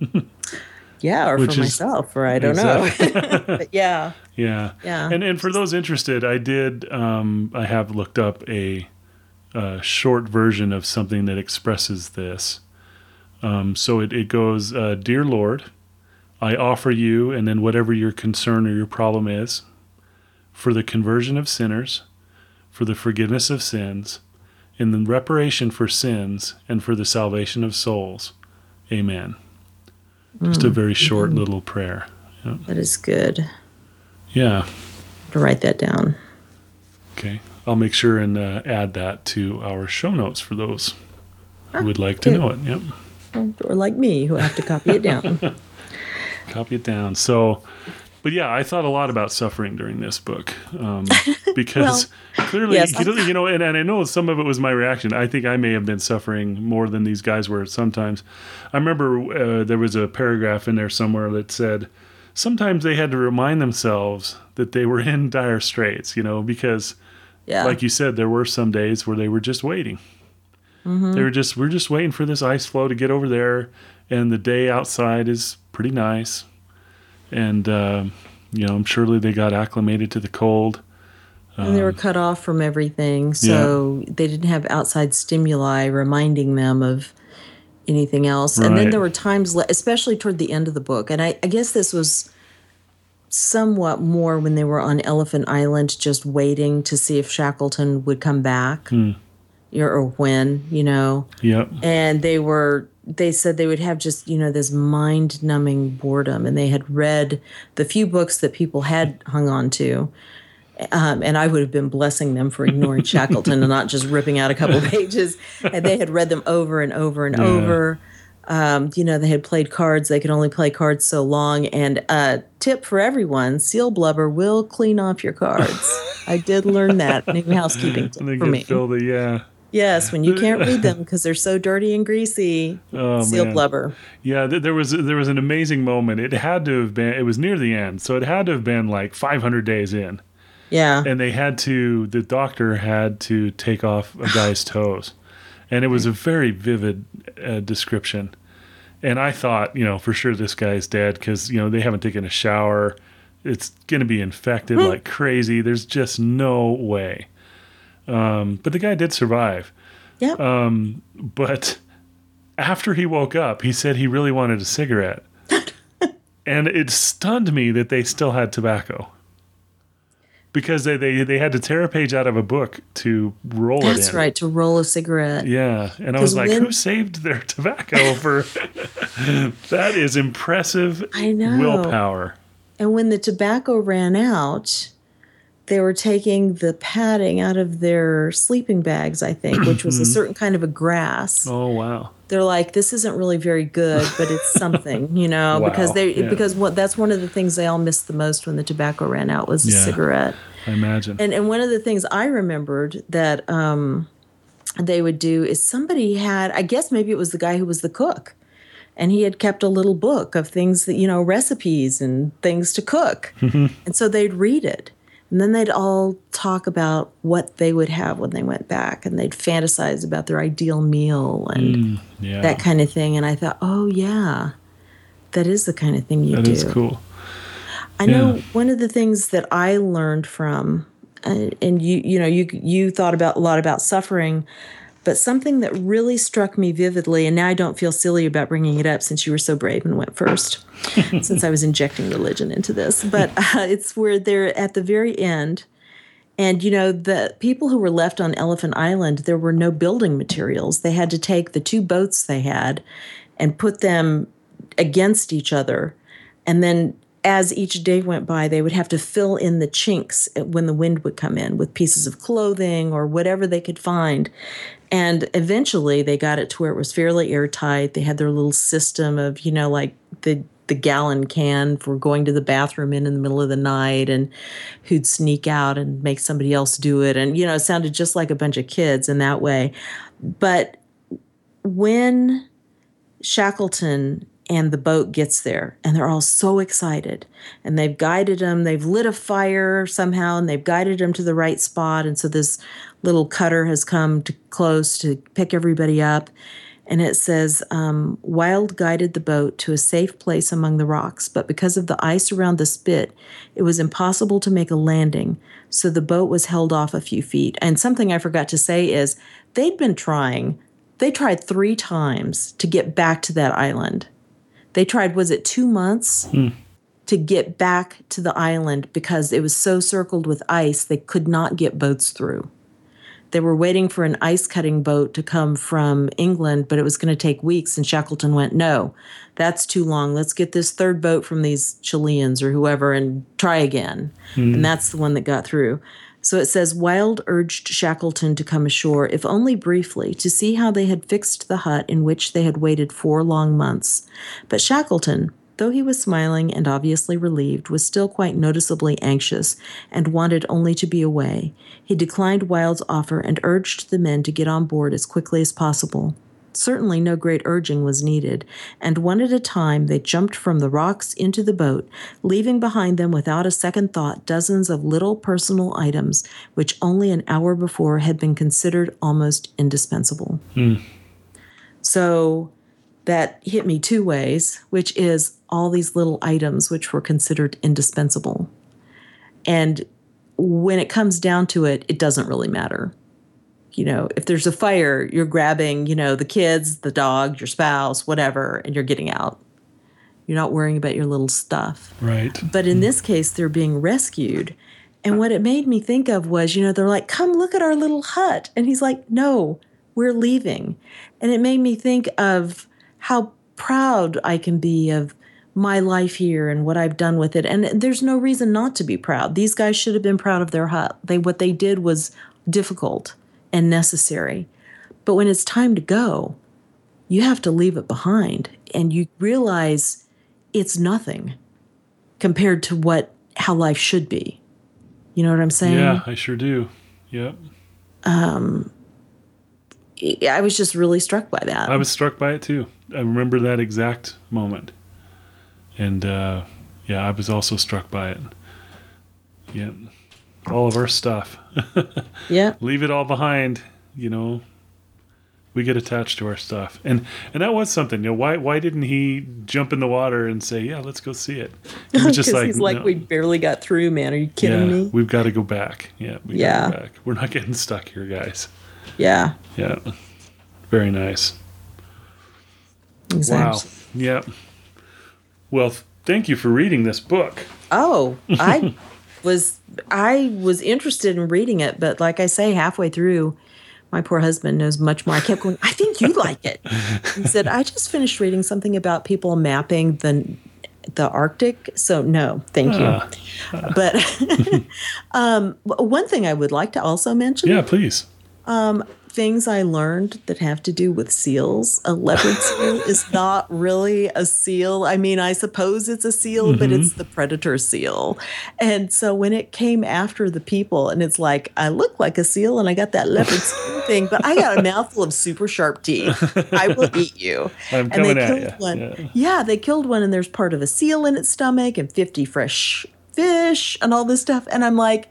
Yeah, or Which for is, myself, or I don't exactly. know. But yeah. Yeah. Yeah. And and for those interested, I did, um, I have looked up a, a short version of something that expresses this. Um, so it, it goes, uh, Dear Lord, I offer you, and then whatever your concern or your problem is, for the conversion of sinners, for the forgiveness of sins, in the reparation for sins, and for the salvation of souls. Amen. Mm. Just a very short mm. little prayer. Yeah. That is good. Yeah. To write that down. Okay. I'll make sure and uh, add that to our show notes for those who would like good. to know it. Yep. Or like me, who have to copy it down. Copy it down. So... But yeah, I thought a lot about suffering during this book um, because well, clearly, yes. you know, you know and, and I know some of it was my reaction. I think I may have been suffering more than these guys were sometimes. I remember uh, there was a paragraph in there somewhere that said sometimes they had to remind themselves that they were in dire straits, you know, because yeah. like you said, there were some days where they were just waiting. Mm-hmm. They were just, we're just waiting for this ice floe to get over there, and the day outside is pretty nice. And, uh, you know, surely they got acclimated to the cold. And um, they were cut off from everything, so yeah. they didn't have outside stimuli reminding them of anything else. Right. And then there were times, especially toward the end of the book, and I, I guess this was somewhat more when they were on Elephant Island just waiting to see if Shackleton would come back. Hmm. Or when, you know. Yep. And they were... They said they would have just, you know, this mind-numbing boredom, and they had read the few books that people had hung on to, Um, and I would have been blessing them for ignoring Shackleton and not just ripping out a couple pages. And they had read them over and over and yeah. over. Um, you know, they had played cards. They could only play cards so long. And a uh, tip for everyone, seal blubber will clean off your cards. I did learn that. New housekeeping tip for me. Filthy, yeah. Yes, when you can't read them because they're so dirty and greasy, oh, seal man. blubber. Yeah, th- there was there was an amazing moment. It had to have been, it was near the end, so it had to have been like five hundred days in. Yeah. And they had to, the doctor had to take off a guy's toes. And it was a very vivid uh, description. And I thought, you know, for sure this guy's dead because, you know, they haven't taken a shower. It's going to be infected mm. like crazy. There's just no way. Um, but the guy did survive. Yeah. Um, but after he woke up, he said he really wanted a cigarette. And it stunned me that they still had tobacco. Because they, they, they had to tear a page out of a book to roll That's it in. That's right, to roll a cigarette. Yeah. And I was like, when, who saved their tobacco for... That is impressive I know. willpower. And when the tobacco ran out... They were taking the padding out of their sleeping bags, I think, which was a certain kind of a grass. Oh, wow. They're like, this isn't really very good, but it's something, you know, wow. because they yeah. because what that's one of the things they all missed the most when the tobacco ran out was the yeah, cigarette. I imagine. And and one of the things I remembered that um, they would do is somebody had, I guess maybe it was the guy who was the cook, and he had kept a little book of things that, you know, recipes and things to cook. And so they'd read it. And then they'd all talk about what they would have when they went back, and they'd fantasize about their ideal meal and mm, yeah. that kind of thing. And I thought, oh, yeah, that is the kind of thing you that do. That is cool. I yeah. know one of the things that I learned from, uh, and you you know, you you thought about a lot about suffering, but something that really struck me vividly, and now I don't feel silly about bringing it up since you were so brave and went first, since I was injecting religion into this. But uh, it's where they're at the very end, and, you know, the people who were left on Elephant Island, there were no building materials. They had to take the two boats they had and put them against each other, and then as each day went by, they would have to fill in the chinks when the wind would come in with pieces of clothing or whatever they could find. And eventually they got it to where it was fairly airtight. They had their little system of, you know, like the the gallon can for going to the bathroom in, in the middle of the night, and who'd sneak out and make somebody else do it. And, you know, it sounded just like a bunch of kids in that way. But when Shackleton and the boat gets there, and they're all so excited, and they've guided them, they've lit a fire somehow, and they've guided them to the right spot. And so this little cutter has come to close to pick everybody up. And it says, um, Wild guided the boat to a safe place among the rocks, but because of the ice around the spit, it was impossible to make a landing. So the boat was held off a few feet. And something I forgot to say is they'd been trying, they tried three times to get back to that island. They tried, was it two months mm. to get back to the island because it was so circled with ice, they could not get boats through. They were waiting for an ice-cutting boat to come from England, but it was going to take weeks, and Shackleton went, no, that's too long. Let's get this third boat from these Chileans or whoever and try again. Mm. And that's the one that got through. So it says, Wild urged Shackleton to come ashore, if only briefly, to see how they had fixed the hut in which they had waited four long months. But Shackleton, though he was smiling and obviously relieved, was still quite noticeably anxious and wanted only to be away. He declined Wild's offer and urged the men to get on board as quickly as possible. Certainly no great urging was needed, and one at a time they jumped from the rocks into the boat, leaving behind them without a second thought dozens of little personal items which only an hour before had been considered almost indispensable. Mm. So that hit me two ways, which is all these little items which were considered indispensable. And when it comes down to it, it doesn't really matter. You know, if there's a fire, you're grabbing, you know, the kids, the dog, your spouse, whatever, and you're getting out. You're not worrying about your little stuff. Right. But in this case, they're being rescued. And what it made me think of was, you know, they're like, come look at our little hut. And he's like, no, we're leaving. And it made me think of how proud I can be of my life here and what I've done with it. And there's no reason not to be proud. These guys should have been proud of their hut. They what they did was difficult and necessary. But when it's time to go, you have to leave it behind, and you realize it's nothing compared to what how life should be. You know what I'm saying? Yeah, I sure do. Yep. Um, I was just really struck by that. I was struck by it too. I remember that exact moment. And uh, yeah, I was also struck by it. Yeah. All of our stuff. Yeah. Leave it all behind, you know. We get attached to our stuff. And and that was something. You know, why why didn't he jump in the water and say, "Yeah, let's go see it?" He was just like, he's like, no. "We barely got through, man. Are you kidding yeah, me?" We've got to go back. Yeah, we yeah. got to go back. We're not getting stuck here, guys. Yeah. Yeah. Very nice. Exactly. Wow. Yeah. Well, thank you for reading this book. Oh, I was I was interested in reading it, but like I say, halfway through, my poor husband knows much more. I kept going, I think you like it. He said, I just finished reading something about people mapping the the Arctic. So no, thank you. Uh, uh. But um, one thing I would like to also mention. Yeah, please. Um, things I learned that have to do with seals. A leopard seal is not really a seal. I mean, I suppose it's a seal, mm-hmm. but it's the predator seal. And so when it came after the people, and it's like, I look like a seal and I got that leopard skin thing, but I got a mouthful of super sharp teeth. I will eat you. I'm and coming they at killed you. one. Yeah. yeah, they killed one, and there's part of a seal in its stomach and fifty fresh fish and all this stuff. And I'm like,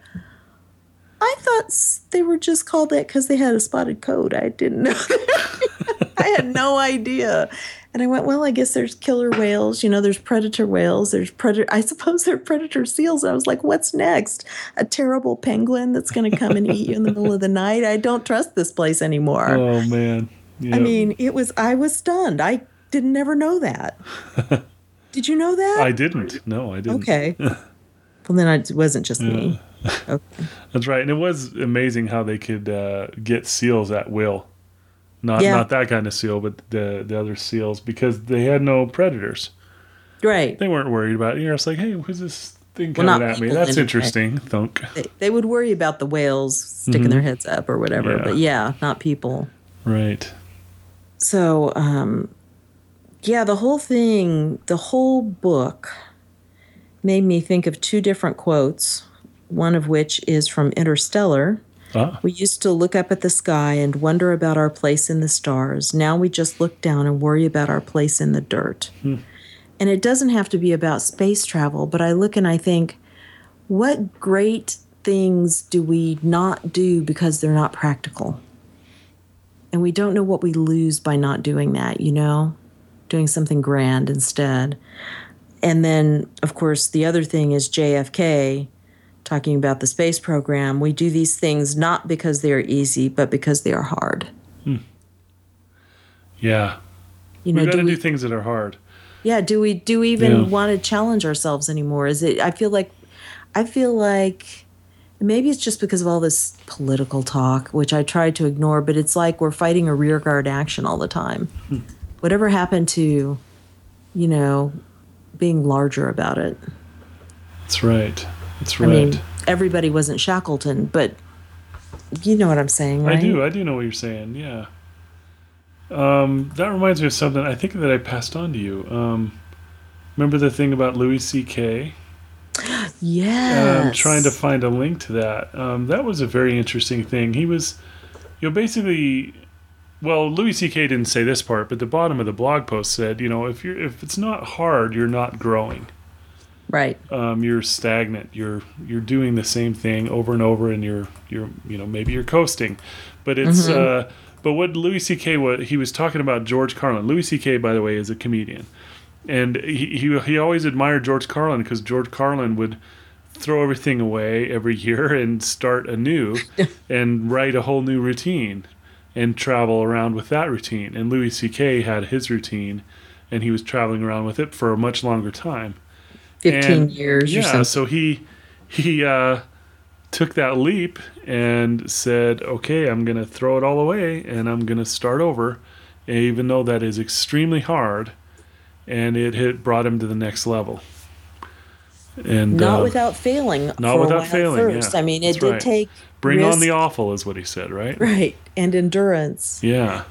I thought they were just called that because they had a spotted coat. I didn't know. I had no idea. And I went, well, I guess there's killer whales. You know, there's predator whales. There's predator. I suppose there are predator seals. And I was like, what's next? A terrible penguin that's going to come and eat you in the middle of the night? I don't trust this place anymore. Oh, man. Yep. I mean, it was, I was stunned. I didn't ever know that. Did you know that? I didn't. No, I didn't. Okay. Well, then I, it wasn't just yeah. me. Okay. That's right. And it was amazing how they could uh, get seals at will. Not yeah. not that kind of seal, but the the other seals, because they had no predators. Right. They weren't worried about it. You're just like, hey, who's this thing well, coming at me? That's anyway. interesting. Thunk. They, they would worry about the whales sticking mm-hmm. their heads up or whatever. Yeah. But yeah, not people. Right. So, um, yeah, the whole thing, the whole book made me think of two different quotes. One of which is from Interstellar. Ah. We used to look up at the sky and wonder about our place in the stars. Now we just look down and worry about our place in the dirt. Hmm. And it doesn't have to be about space travel, but I look and I think, what great things do we not do because they're not practical? And we don't know what we lose by not doing that, you know? Doing something grand instead. And then, of course, the other thing is J F K talking about the space program. We do these things not because they are easy, but because they are hard. Hmm. Yeah. You know, we got to do, we, things that are hard. Yeah. Do we do we even yeah. want to challenge ourselves anymore? Is it? I feel like, I feel like maybe it's just because of all this political talk, which I try to ignore. But it's like we're fighting a rearguard action all the time. Hmm. Whatever happened to, you know, being larger about it? That's right. That's right. I mean, everybody wasn't Shackleton, but you know what I'm saying, right? I do. I do know what you're saying, yeah. Um, that reminds me of something I think that I passed on to you. Um, remember the thing about Louis C K? Yes. I'm trying to find a link to that. Um, that was a very interesting thing. He was, you know, basically, well, Louis C K didn't say this part, but the bottom of the blog post said, you know, if you're if it's not hard, you're not growing. Right. Um, you're stagnant. You're you're doing the same thing over and over, and you're you're you know maybe you're coasting, but it's mm-hmm. uh, but what Louis C K what he was talking about George Carlin. Louis C K, by the way, is a comedian, and he he, he always admired George Carlin because George Carlin would throw everything away every year and start anew and write a whole new routine and travel around with that routine. And Louis C K had his routine, and he was traveling around with it for a much longer time. Fifteen and, years yeah, or something. So he he uh, took that leap and said, okay, I'm going to throw it all away and I'm going to start over, even though that is extremely hard. and it had brought him to the next level. And not uh, without failing. not for without a while failing. First, Yeah, I mean, it that's did right. take Bring risk, on the awful, is what he said, right? right, and endurance. Yeah.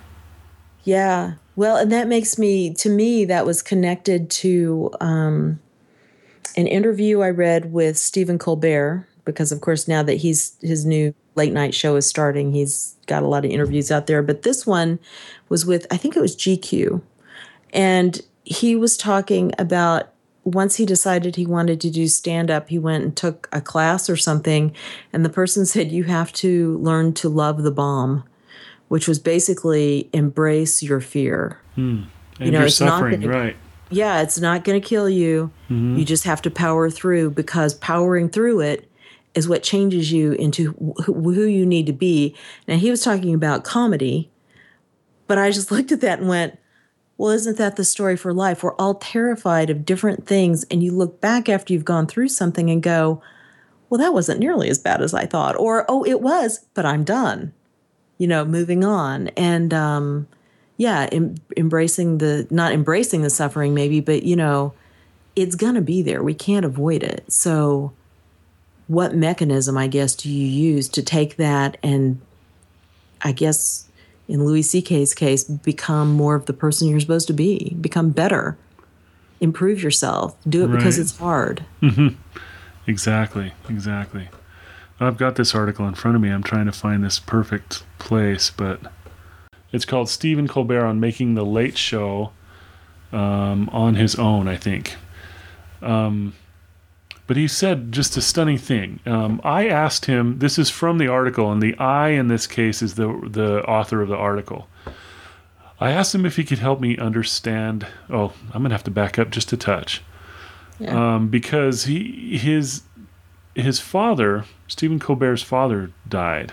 Yeah. Well, and that makes me, to me, that was connected to um, an interview I read with Stephen Colbert, because of course now that he's his new late night show is starting, he's got a lot of interviews out there. But this one was with, I think it was G Q, and he was talking about once he decided he wanted to do stand up, he went and took a class or something, and the person said, "You have to learn to love the bomb," which was basically embrace your fear. Hmm. And you know, you're it's suffering, not gonna, right? yeah, it's not going to kill you. Mm-hmm. You just have to power through, because powering through it is what changes you into who, who you need to be. Now, he was talking about comedy, but I just looked at that and went, well, isn't that the story for life? We're all terrified of different things, and you look back after you've gone through something and go, well, that wasn't nearly as bad as I thought. Or, oh, it was, but I'm done. You know, moving on. And, um, yeah, em- embracing the, not embracing the suffering maybe, but, you know, it's going to be there. We can't avoid it. So what mechanism, I guess, do you use to take that and, I guess, in Louis C K's case, become more of the person you're supposed to be, become better, improve yourself, do it because Right. it's hard. Mm-hmm. Exactly, exactly. I've got this article in front of me. I'm trying to find this perfect place, but it's called Stephen Colbert on Making the Late Show um, on his own, I think. Um, but he said just a stunning thing. Um, I asked him, this is from the article, and the I in this case is the the author of the article. I asked him if he could help me understand. Oh, I'm going to have to back up just a touch. Yeah. Um, because he his his father, Stephen Colbert's father, died.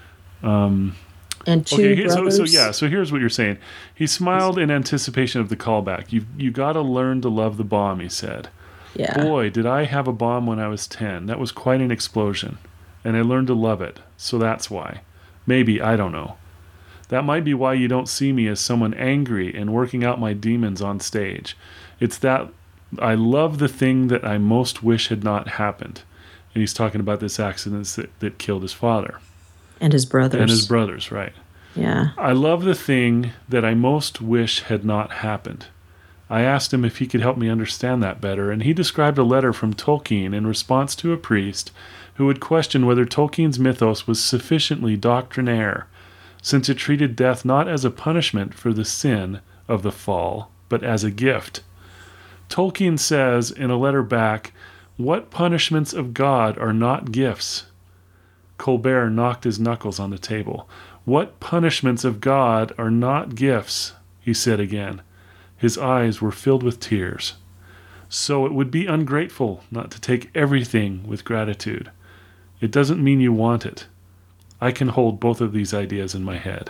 Um, and two okay, so, brothers. so yeah, so here's what you're saying. He smiled in anticipation of the callback. You you got to learn to love the bomb, he said. Yeah. Boy, did I have a bomb when I was ten. That was quite an explosion, and I learned to love it. So that's why. Maybe, I don't know. That might be why you don't see me as someone angry and working out my demons on stage. It's that I love the thing that I most wish had not happened. And he's talking about this accident that, that killed his father. And his brothers. And his brothers, right. Yeah. I love the thing that I most wish had not happened. I asked him if he could help me understand that better, and he described a letter from Tolkien in response to a priest who would question whether Tolkien's mythos was sufficiently doctrinaire, since it treated death not as a punishment for the sin of the fall, but as a gift. Tolkien says in a letter back, "What punishments of God are not gifts?" Colbert knocked his knuckles on the table. "What punishments of God are not gifts?" he said again. His eyes were filled with tears. So it would be ungrateful not to take everything with gratitude. It doesn't mean you want it. I can hold both of these ideas in my head.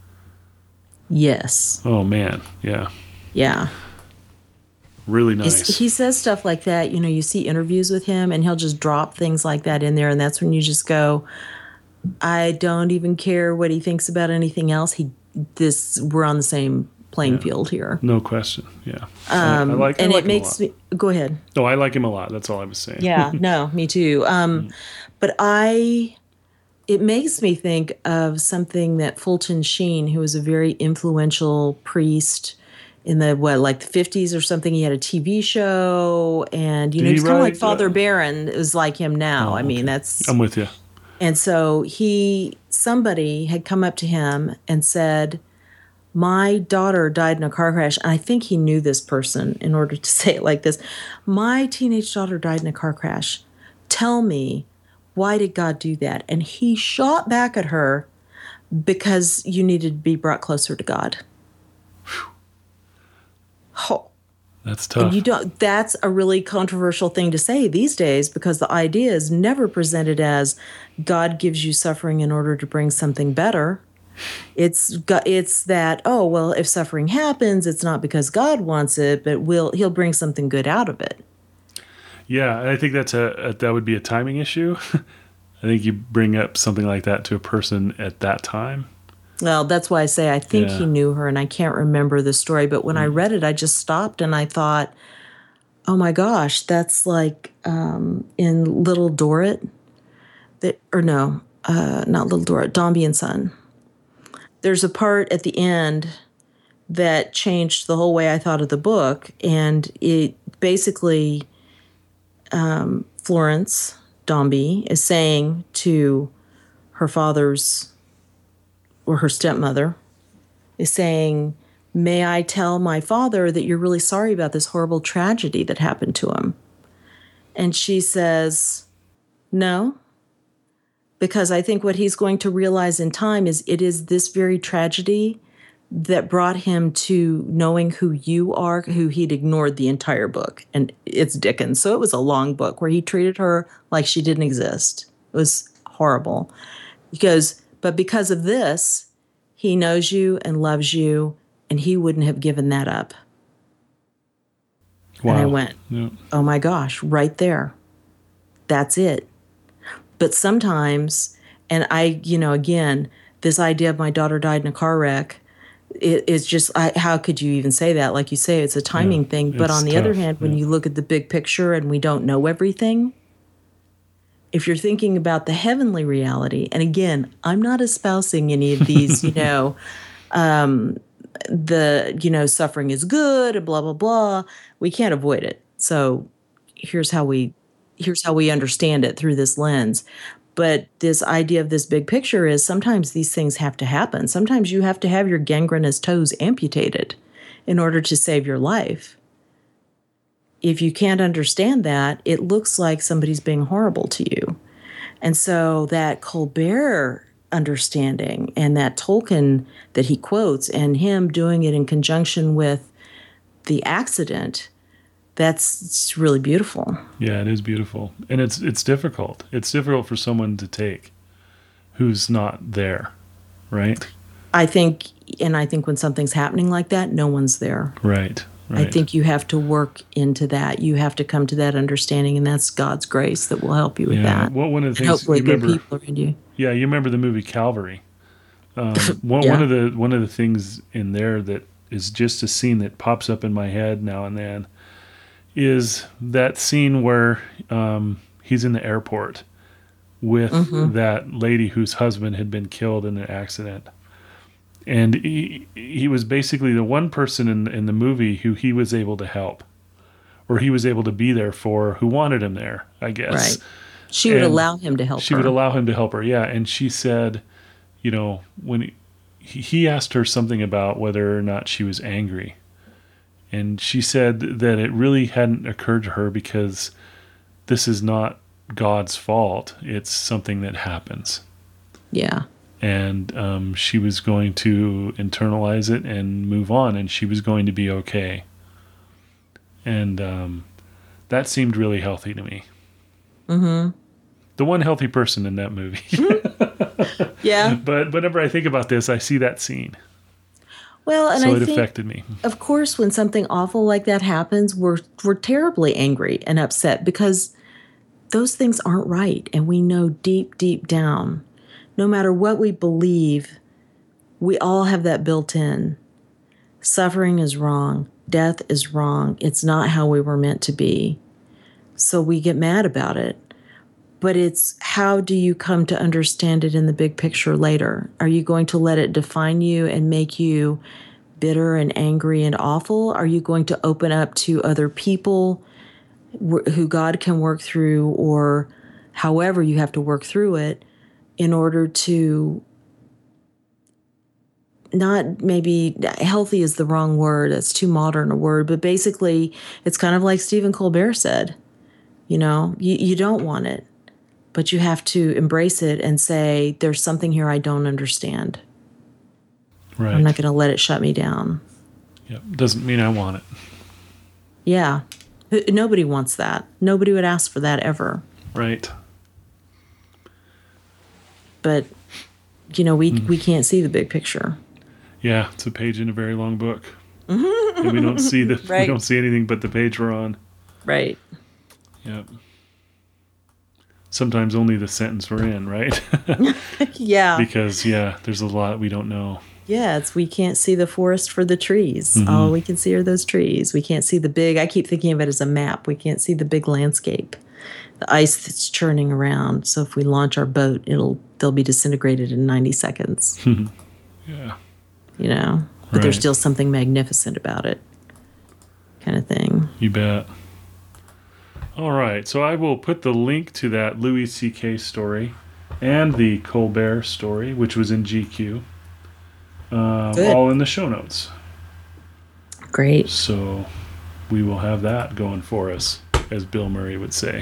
Yes. Oh, man. Yeah. Yeah. Really nice. He's, he says stuff like that. You know, you see interviews with him, and he'll just drop things like that in there, and that's when you just go, I don't even care what he thinks about anything else. He, this, we're on the same playing Yeah. field here. No question. Yeah. Um, I, I like, and I like it makes him a lot. me go ahead. No, I like him a lot. That's all I was saying. Yeah, no, me too. Um, but I, it makes me think of something that Fulton Sheen, who was a very influential priest in the what, like the fifties or something. He had a T V show, and you Did know, he he's kind of like write, Father uh, Barron is like him now. Oh, I mean, okay. that's I'm with you. and so he, somebody had come up to him and said, my daughter died in a car crash. And I think he knew this person in order to say it like this. My teenage daughter died in a car crash. Tell me, why did God do that? And he shot back at her, because you needed to be brought closer to God. Oh. That's tough. And you don't, that's a really controversial thing to say these days, because the idea is never presented as God gives you suffering in order to bring something better. It's it's that, oh, well, if suffering happens, it's not because God wants it, but will he'll bring something good out of it. Yeah, I think that's a, a that would be a timing issue. I think you bring up something like that to a person at that time, Well, that's why I say I think Yeah. he knew her, and I can't remember the story. But when I read it, I just stopped and I thought, oh my gosh, that's like um, in Little Dorrit, that, or no, uh, not Little Dorrit, Dombey and Son. There's a part at the end that changed the whole way I thought of the book, and it basically um, Florence Dombey is saying to her father's or her stepmother is saying, may I tell my father that you're really sorry about this horrible tragedy that happened to him? And she says, no, because I think what he's going to realize in time is it is this very tragedy that brought him to knowing who you are, who he'd ignored the entire book. And it's Dickens. So it was a long book where he treated her like she didn't exist. It was horrible. He goes, but because of this, he knows you and loves you, and he wouldn't have given that up. Wow. And I went, yeah. oh my gosh, right there. That's it. But sometimes, and I, you know, again, this idea of my daughter died in a car wreck, it, it's just, I, how could you even say that? Like you say, it's a timing Yeah, thing. But on the tough. other hand, when yeah. you look at the big picture and we don't know everything, if you're thinking about the heavenly reality, and again, I'm not espousing any of these, you know, um, the, you know, suffering is good and blah, blah, blah. We can't avoid it. So here's how we, here's how we understand it through this lens. But this idea of this big picture is sometimes these things have to happen. Sometimes you have to have your gangrenous toes amputated in order to save your life. If you can't understand that, it looks like somebody's being horrible to you. And so that Colbert understanding and that Tolkien that he quotes and him doing it in conjunction with the accident, that's it's really beautiful. Yeah, it is beautiful. And it's it's difficult. It's difficult for someone to take who's not there, right? I think, and I think when something's happening like that, no one's there. Right. Right. I think you have to work into that. You have to come to that understanding, and that's God's grace that will help you with yeah. that. Well, one of the things And hopefully, you good remember, people around you. Yeah, you remember the movie Calvary. Um, one, Yeah. one of the one of the things in there that is just a scene that pops up in my head now and then is that scene where um, he's in the airport with Mhm. that lady whose husband had been killed in an accident. And he, he was basically the one person in, in the movie who he was able to help, or he was able to be there for, who wanted him there, I guess. Right. She would And allow him to help She her. would allow him to help her, yeah. And she said, you know, when he, he asked her something about whether or not she was angry. And she said that it really hadn't occurred to her because this is not God's fault. It's something that happens. Yeah. And um, she was going to internalize it and move on, and she was going to be okay. And um, that seemed really healthy to me. Mm-hmm. The one healthy person in that movie. Yeah. But whenever I think about this, I see that scene. Well, and so I it think, affected me. of course, when something awful like that happens, we're we're terribly angry and upset because those things aren't right, and we know deep, deep down, no matter what we believe, we all have that built in. Suffering is wrong. Death is wrong. It's not how we were meant to be. So we get mad about it. But it's how do you come to understand it in the big picture later? Are you going to let it define you and make you bitter and angry and awful? Are you going to open up to other people wh- who God can work through, or however you have to work through it, in order to not, maybe healthy is the wrong word, that's too modern a word, but basically it's kind of like Stephen Colbert said, you know, you, you don't want it, but you have to embrace it and say, there's something here I don't understand. Right. I'm not going to let it shut me down. Yep. Doesn't mean I want it. Yeah. Who- Nobody wants that. Nobody would ask for that ever. Right. But, you know, we, we can't see the big picture. Yeah, it's a page in a very long book. And we don't see the Right. we don't see anything but the page we're on. Right. Yep. sometimes only the sentence we're in, right? Yeah. Because, yeah, there's a lot we don't know. Yeah, it's we can't see the forest for the trees. Mm-hmm. All we can see are those trees. We can't see the big, I keep thinking of it as a map. We can't see the big landscape, the ice that's churning around. So if we launch our boat, it'll they'll be disintegrated in ninety seconds. Yeah. You know, but right. There's still something magnificent about it, kind of thing. You bet. All right, so I will put the link to that Louis C K story and the Colbert story, which was in G Q, uh, all in the show notes. Great. So we will have that going for us, as Bill Murray would say.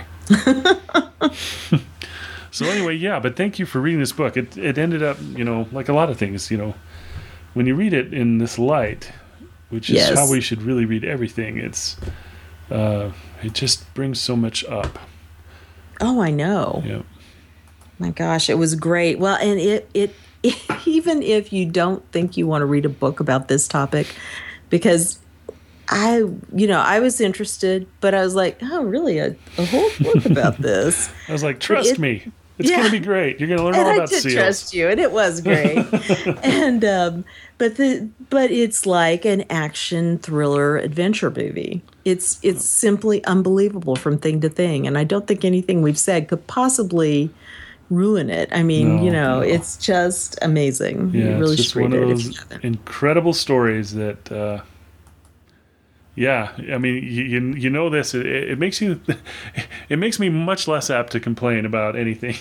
So anyway, yeah, but thank you for reading this book. It it ended up, you know, like a lot of things, you know, when you read it in this light, which is yes. how we should really read everything, it's uh, it just brings so much up. Oh, I know. Yeah. My gosh, it was great. Well, and it, it it even if you don't think you want to read a book about this topic, because I, you know, I was interested, but I was like, oh, really, a, a whole book about this? I was like, trust it, me. It's yeah. going to be great. You're going to learn and all I about did seals. Trust you, and it was great. and um, but the but it's like an action thriller adventure movie. It's it's simply unbelievable from thing to thing, and I don't think anything we've said could possibly ruin it. I mean, no, you know, no. It's just amazing. Yeah, you really it's just should read one of it those if you haven't. Incredible stories that. Uh, Yeah, I mean, you you know this. It, it makes you, it makes me much less apt to complain about anything.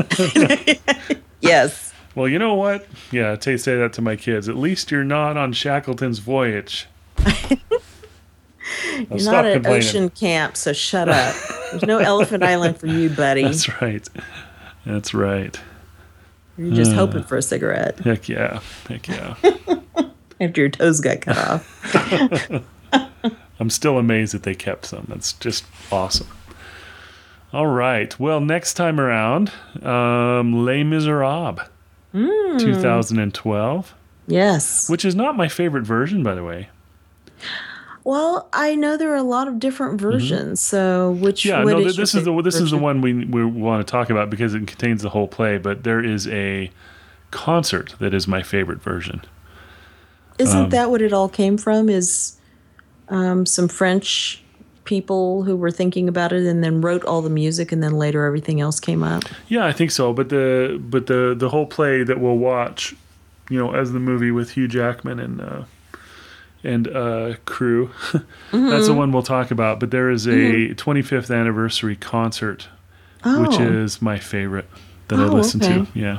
Yes. Well, you know what? Yeah, I say say that to my kids. At least you're not on Shackleton's voyage. You're not at Ocean Camp, so shut up. There's no Elephant Island for you, buddy. That's right. That's right. You're just uh, hoping for a cigarette. Heck yeah. Heck yeah. After your toes got cut off. I'm still amazed that they kept some. That's just awesome. All right. Well, next time around, um, Les Miserables, mm. two thousand twelve. Yes. Which is not my favorite version, by the way. Well, I know there are a lot of different versions. Mm-hmm. So, which yeah, what no, is this is the this version? is the one we we want to talk about because it contains the whole play. But there is a concert that is my favorite version. Isn't um, that what it all came from? Is Um, some French people who were thinking about it and then wrote all the music, and then later everything else came up. Yeah, I think so. But the but the the whole play that we'll watch, you know, as the movie with Hugh Jackman and uh, and uh, crew, mm-hmm. that's the one we'll talk about. But there is a mm-hmm. twenty-fifth anniversary concert, oh. which is my favorite that oh, I listen okay. to. Yeah.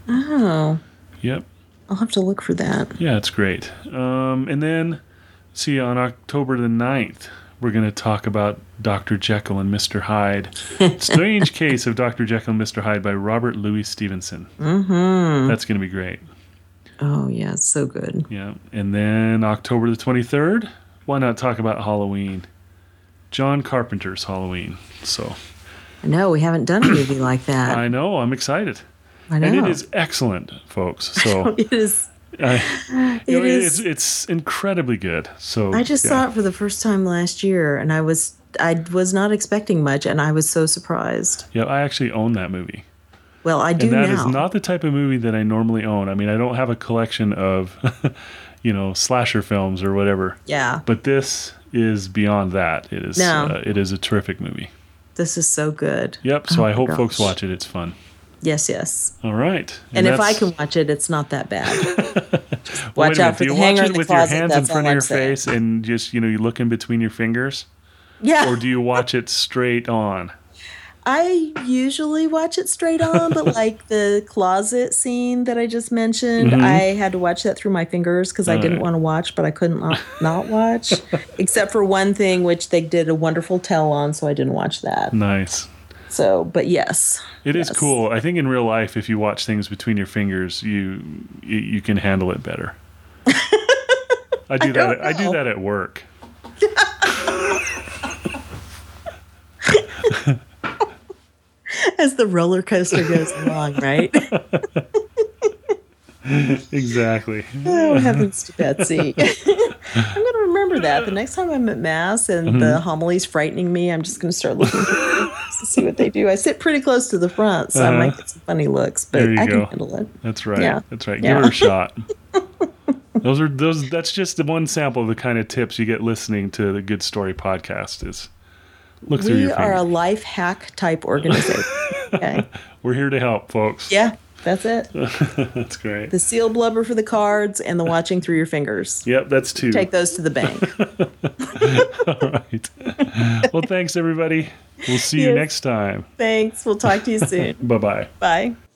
Oh. Yep. I'll have to look for that. Yeah, it's great. Um, and then. See, on October the ninth, we're going to talk about Doctor Jekyll and Mister Hyde. Strange Case of Doctor Jekyll and Mister Hyde by Robert Louis Stevenson. Mm-hmm. That's going to be great. Oh, yeah, it's so good. Yeah. And then October the twenty-third, why not talk about Halloween? John Carpenter's Halloween. So. I know, we haven't done a movie like that. I know, I'm excited. I know. And it is excellent, folks. So it is. Uh, it you know, is, it's it's incredibly good. So I just yeah. saw it for the first time last year, and I was I was not expecting much, and I was so surprised. Yeah, I actually own that movie. Well, I do and that now. is not the type of movie that I normally own. I mean, I don't have a collection of, you know, slasher films or whatever. Yeah. But this is beyond that. It is. No. Uh, it is a terrific movie. This is so good. Yep. So oh I hope gosh. folks watch it. It's fun. Yes, yes. All right. And, and if I can watch it, it's not that bad. Watch out for the hanger in the with closet. Your hands That's in front of I'm your saying. face and just, you know, you look in between your fingers? Yeah. Or do you watch it straight on? I usually watch it straight on, but like the closet scene that I just mentioned, mm-hmm. I had to watch that through my fingers because I All didn't right. want to watch, but I couldn't not, not watch, except for one thing, which they did a wonderful tell on, so I didn't watch that. Nice. So, but yes. It yes. is cool. I think in real life, if you watch things between your fingers, you you, you can handle it better. I do I that. I do that at work. As the roller coaster goes along, right? Exactly. Oh, heavens to Betsy. I'm going to remember that. The next time I'm at Mass and mm-hmm. the homily's frightening me, I'm just going to start looking for things. to see what they do. I sit pretty close to the front, so uh-huh. I might get some funny looks, but I go. can handle it. That's right. Yeah. That's right. Give yeah. her a shot. Those are those. That's just the one sample of the kind of tips you get listening to the Good Story podcast. Is look through your fingers. We are a life hack type organization. Okay. We're here to help, folks. Yeah, that's it. That's great. The seal blubber for the cards and the watching through your fingers. Yep, that's two. Take those to the bank. All right. Well, thanks, everybody. We'll see yes. you next time. Thanks. We'll talk to you soon. Bye-bye. Bye.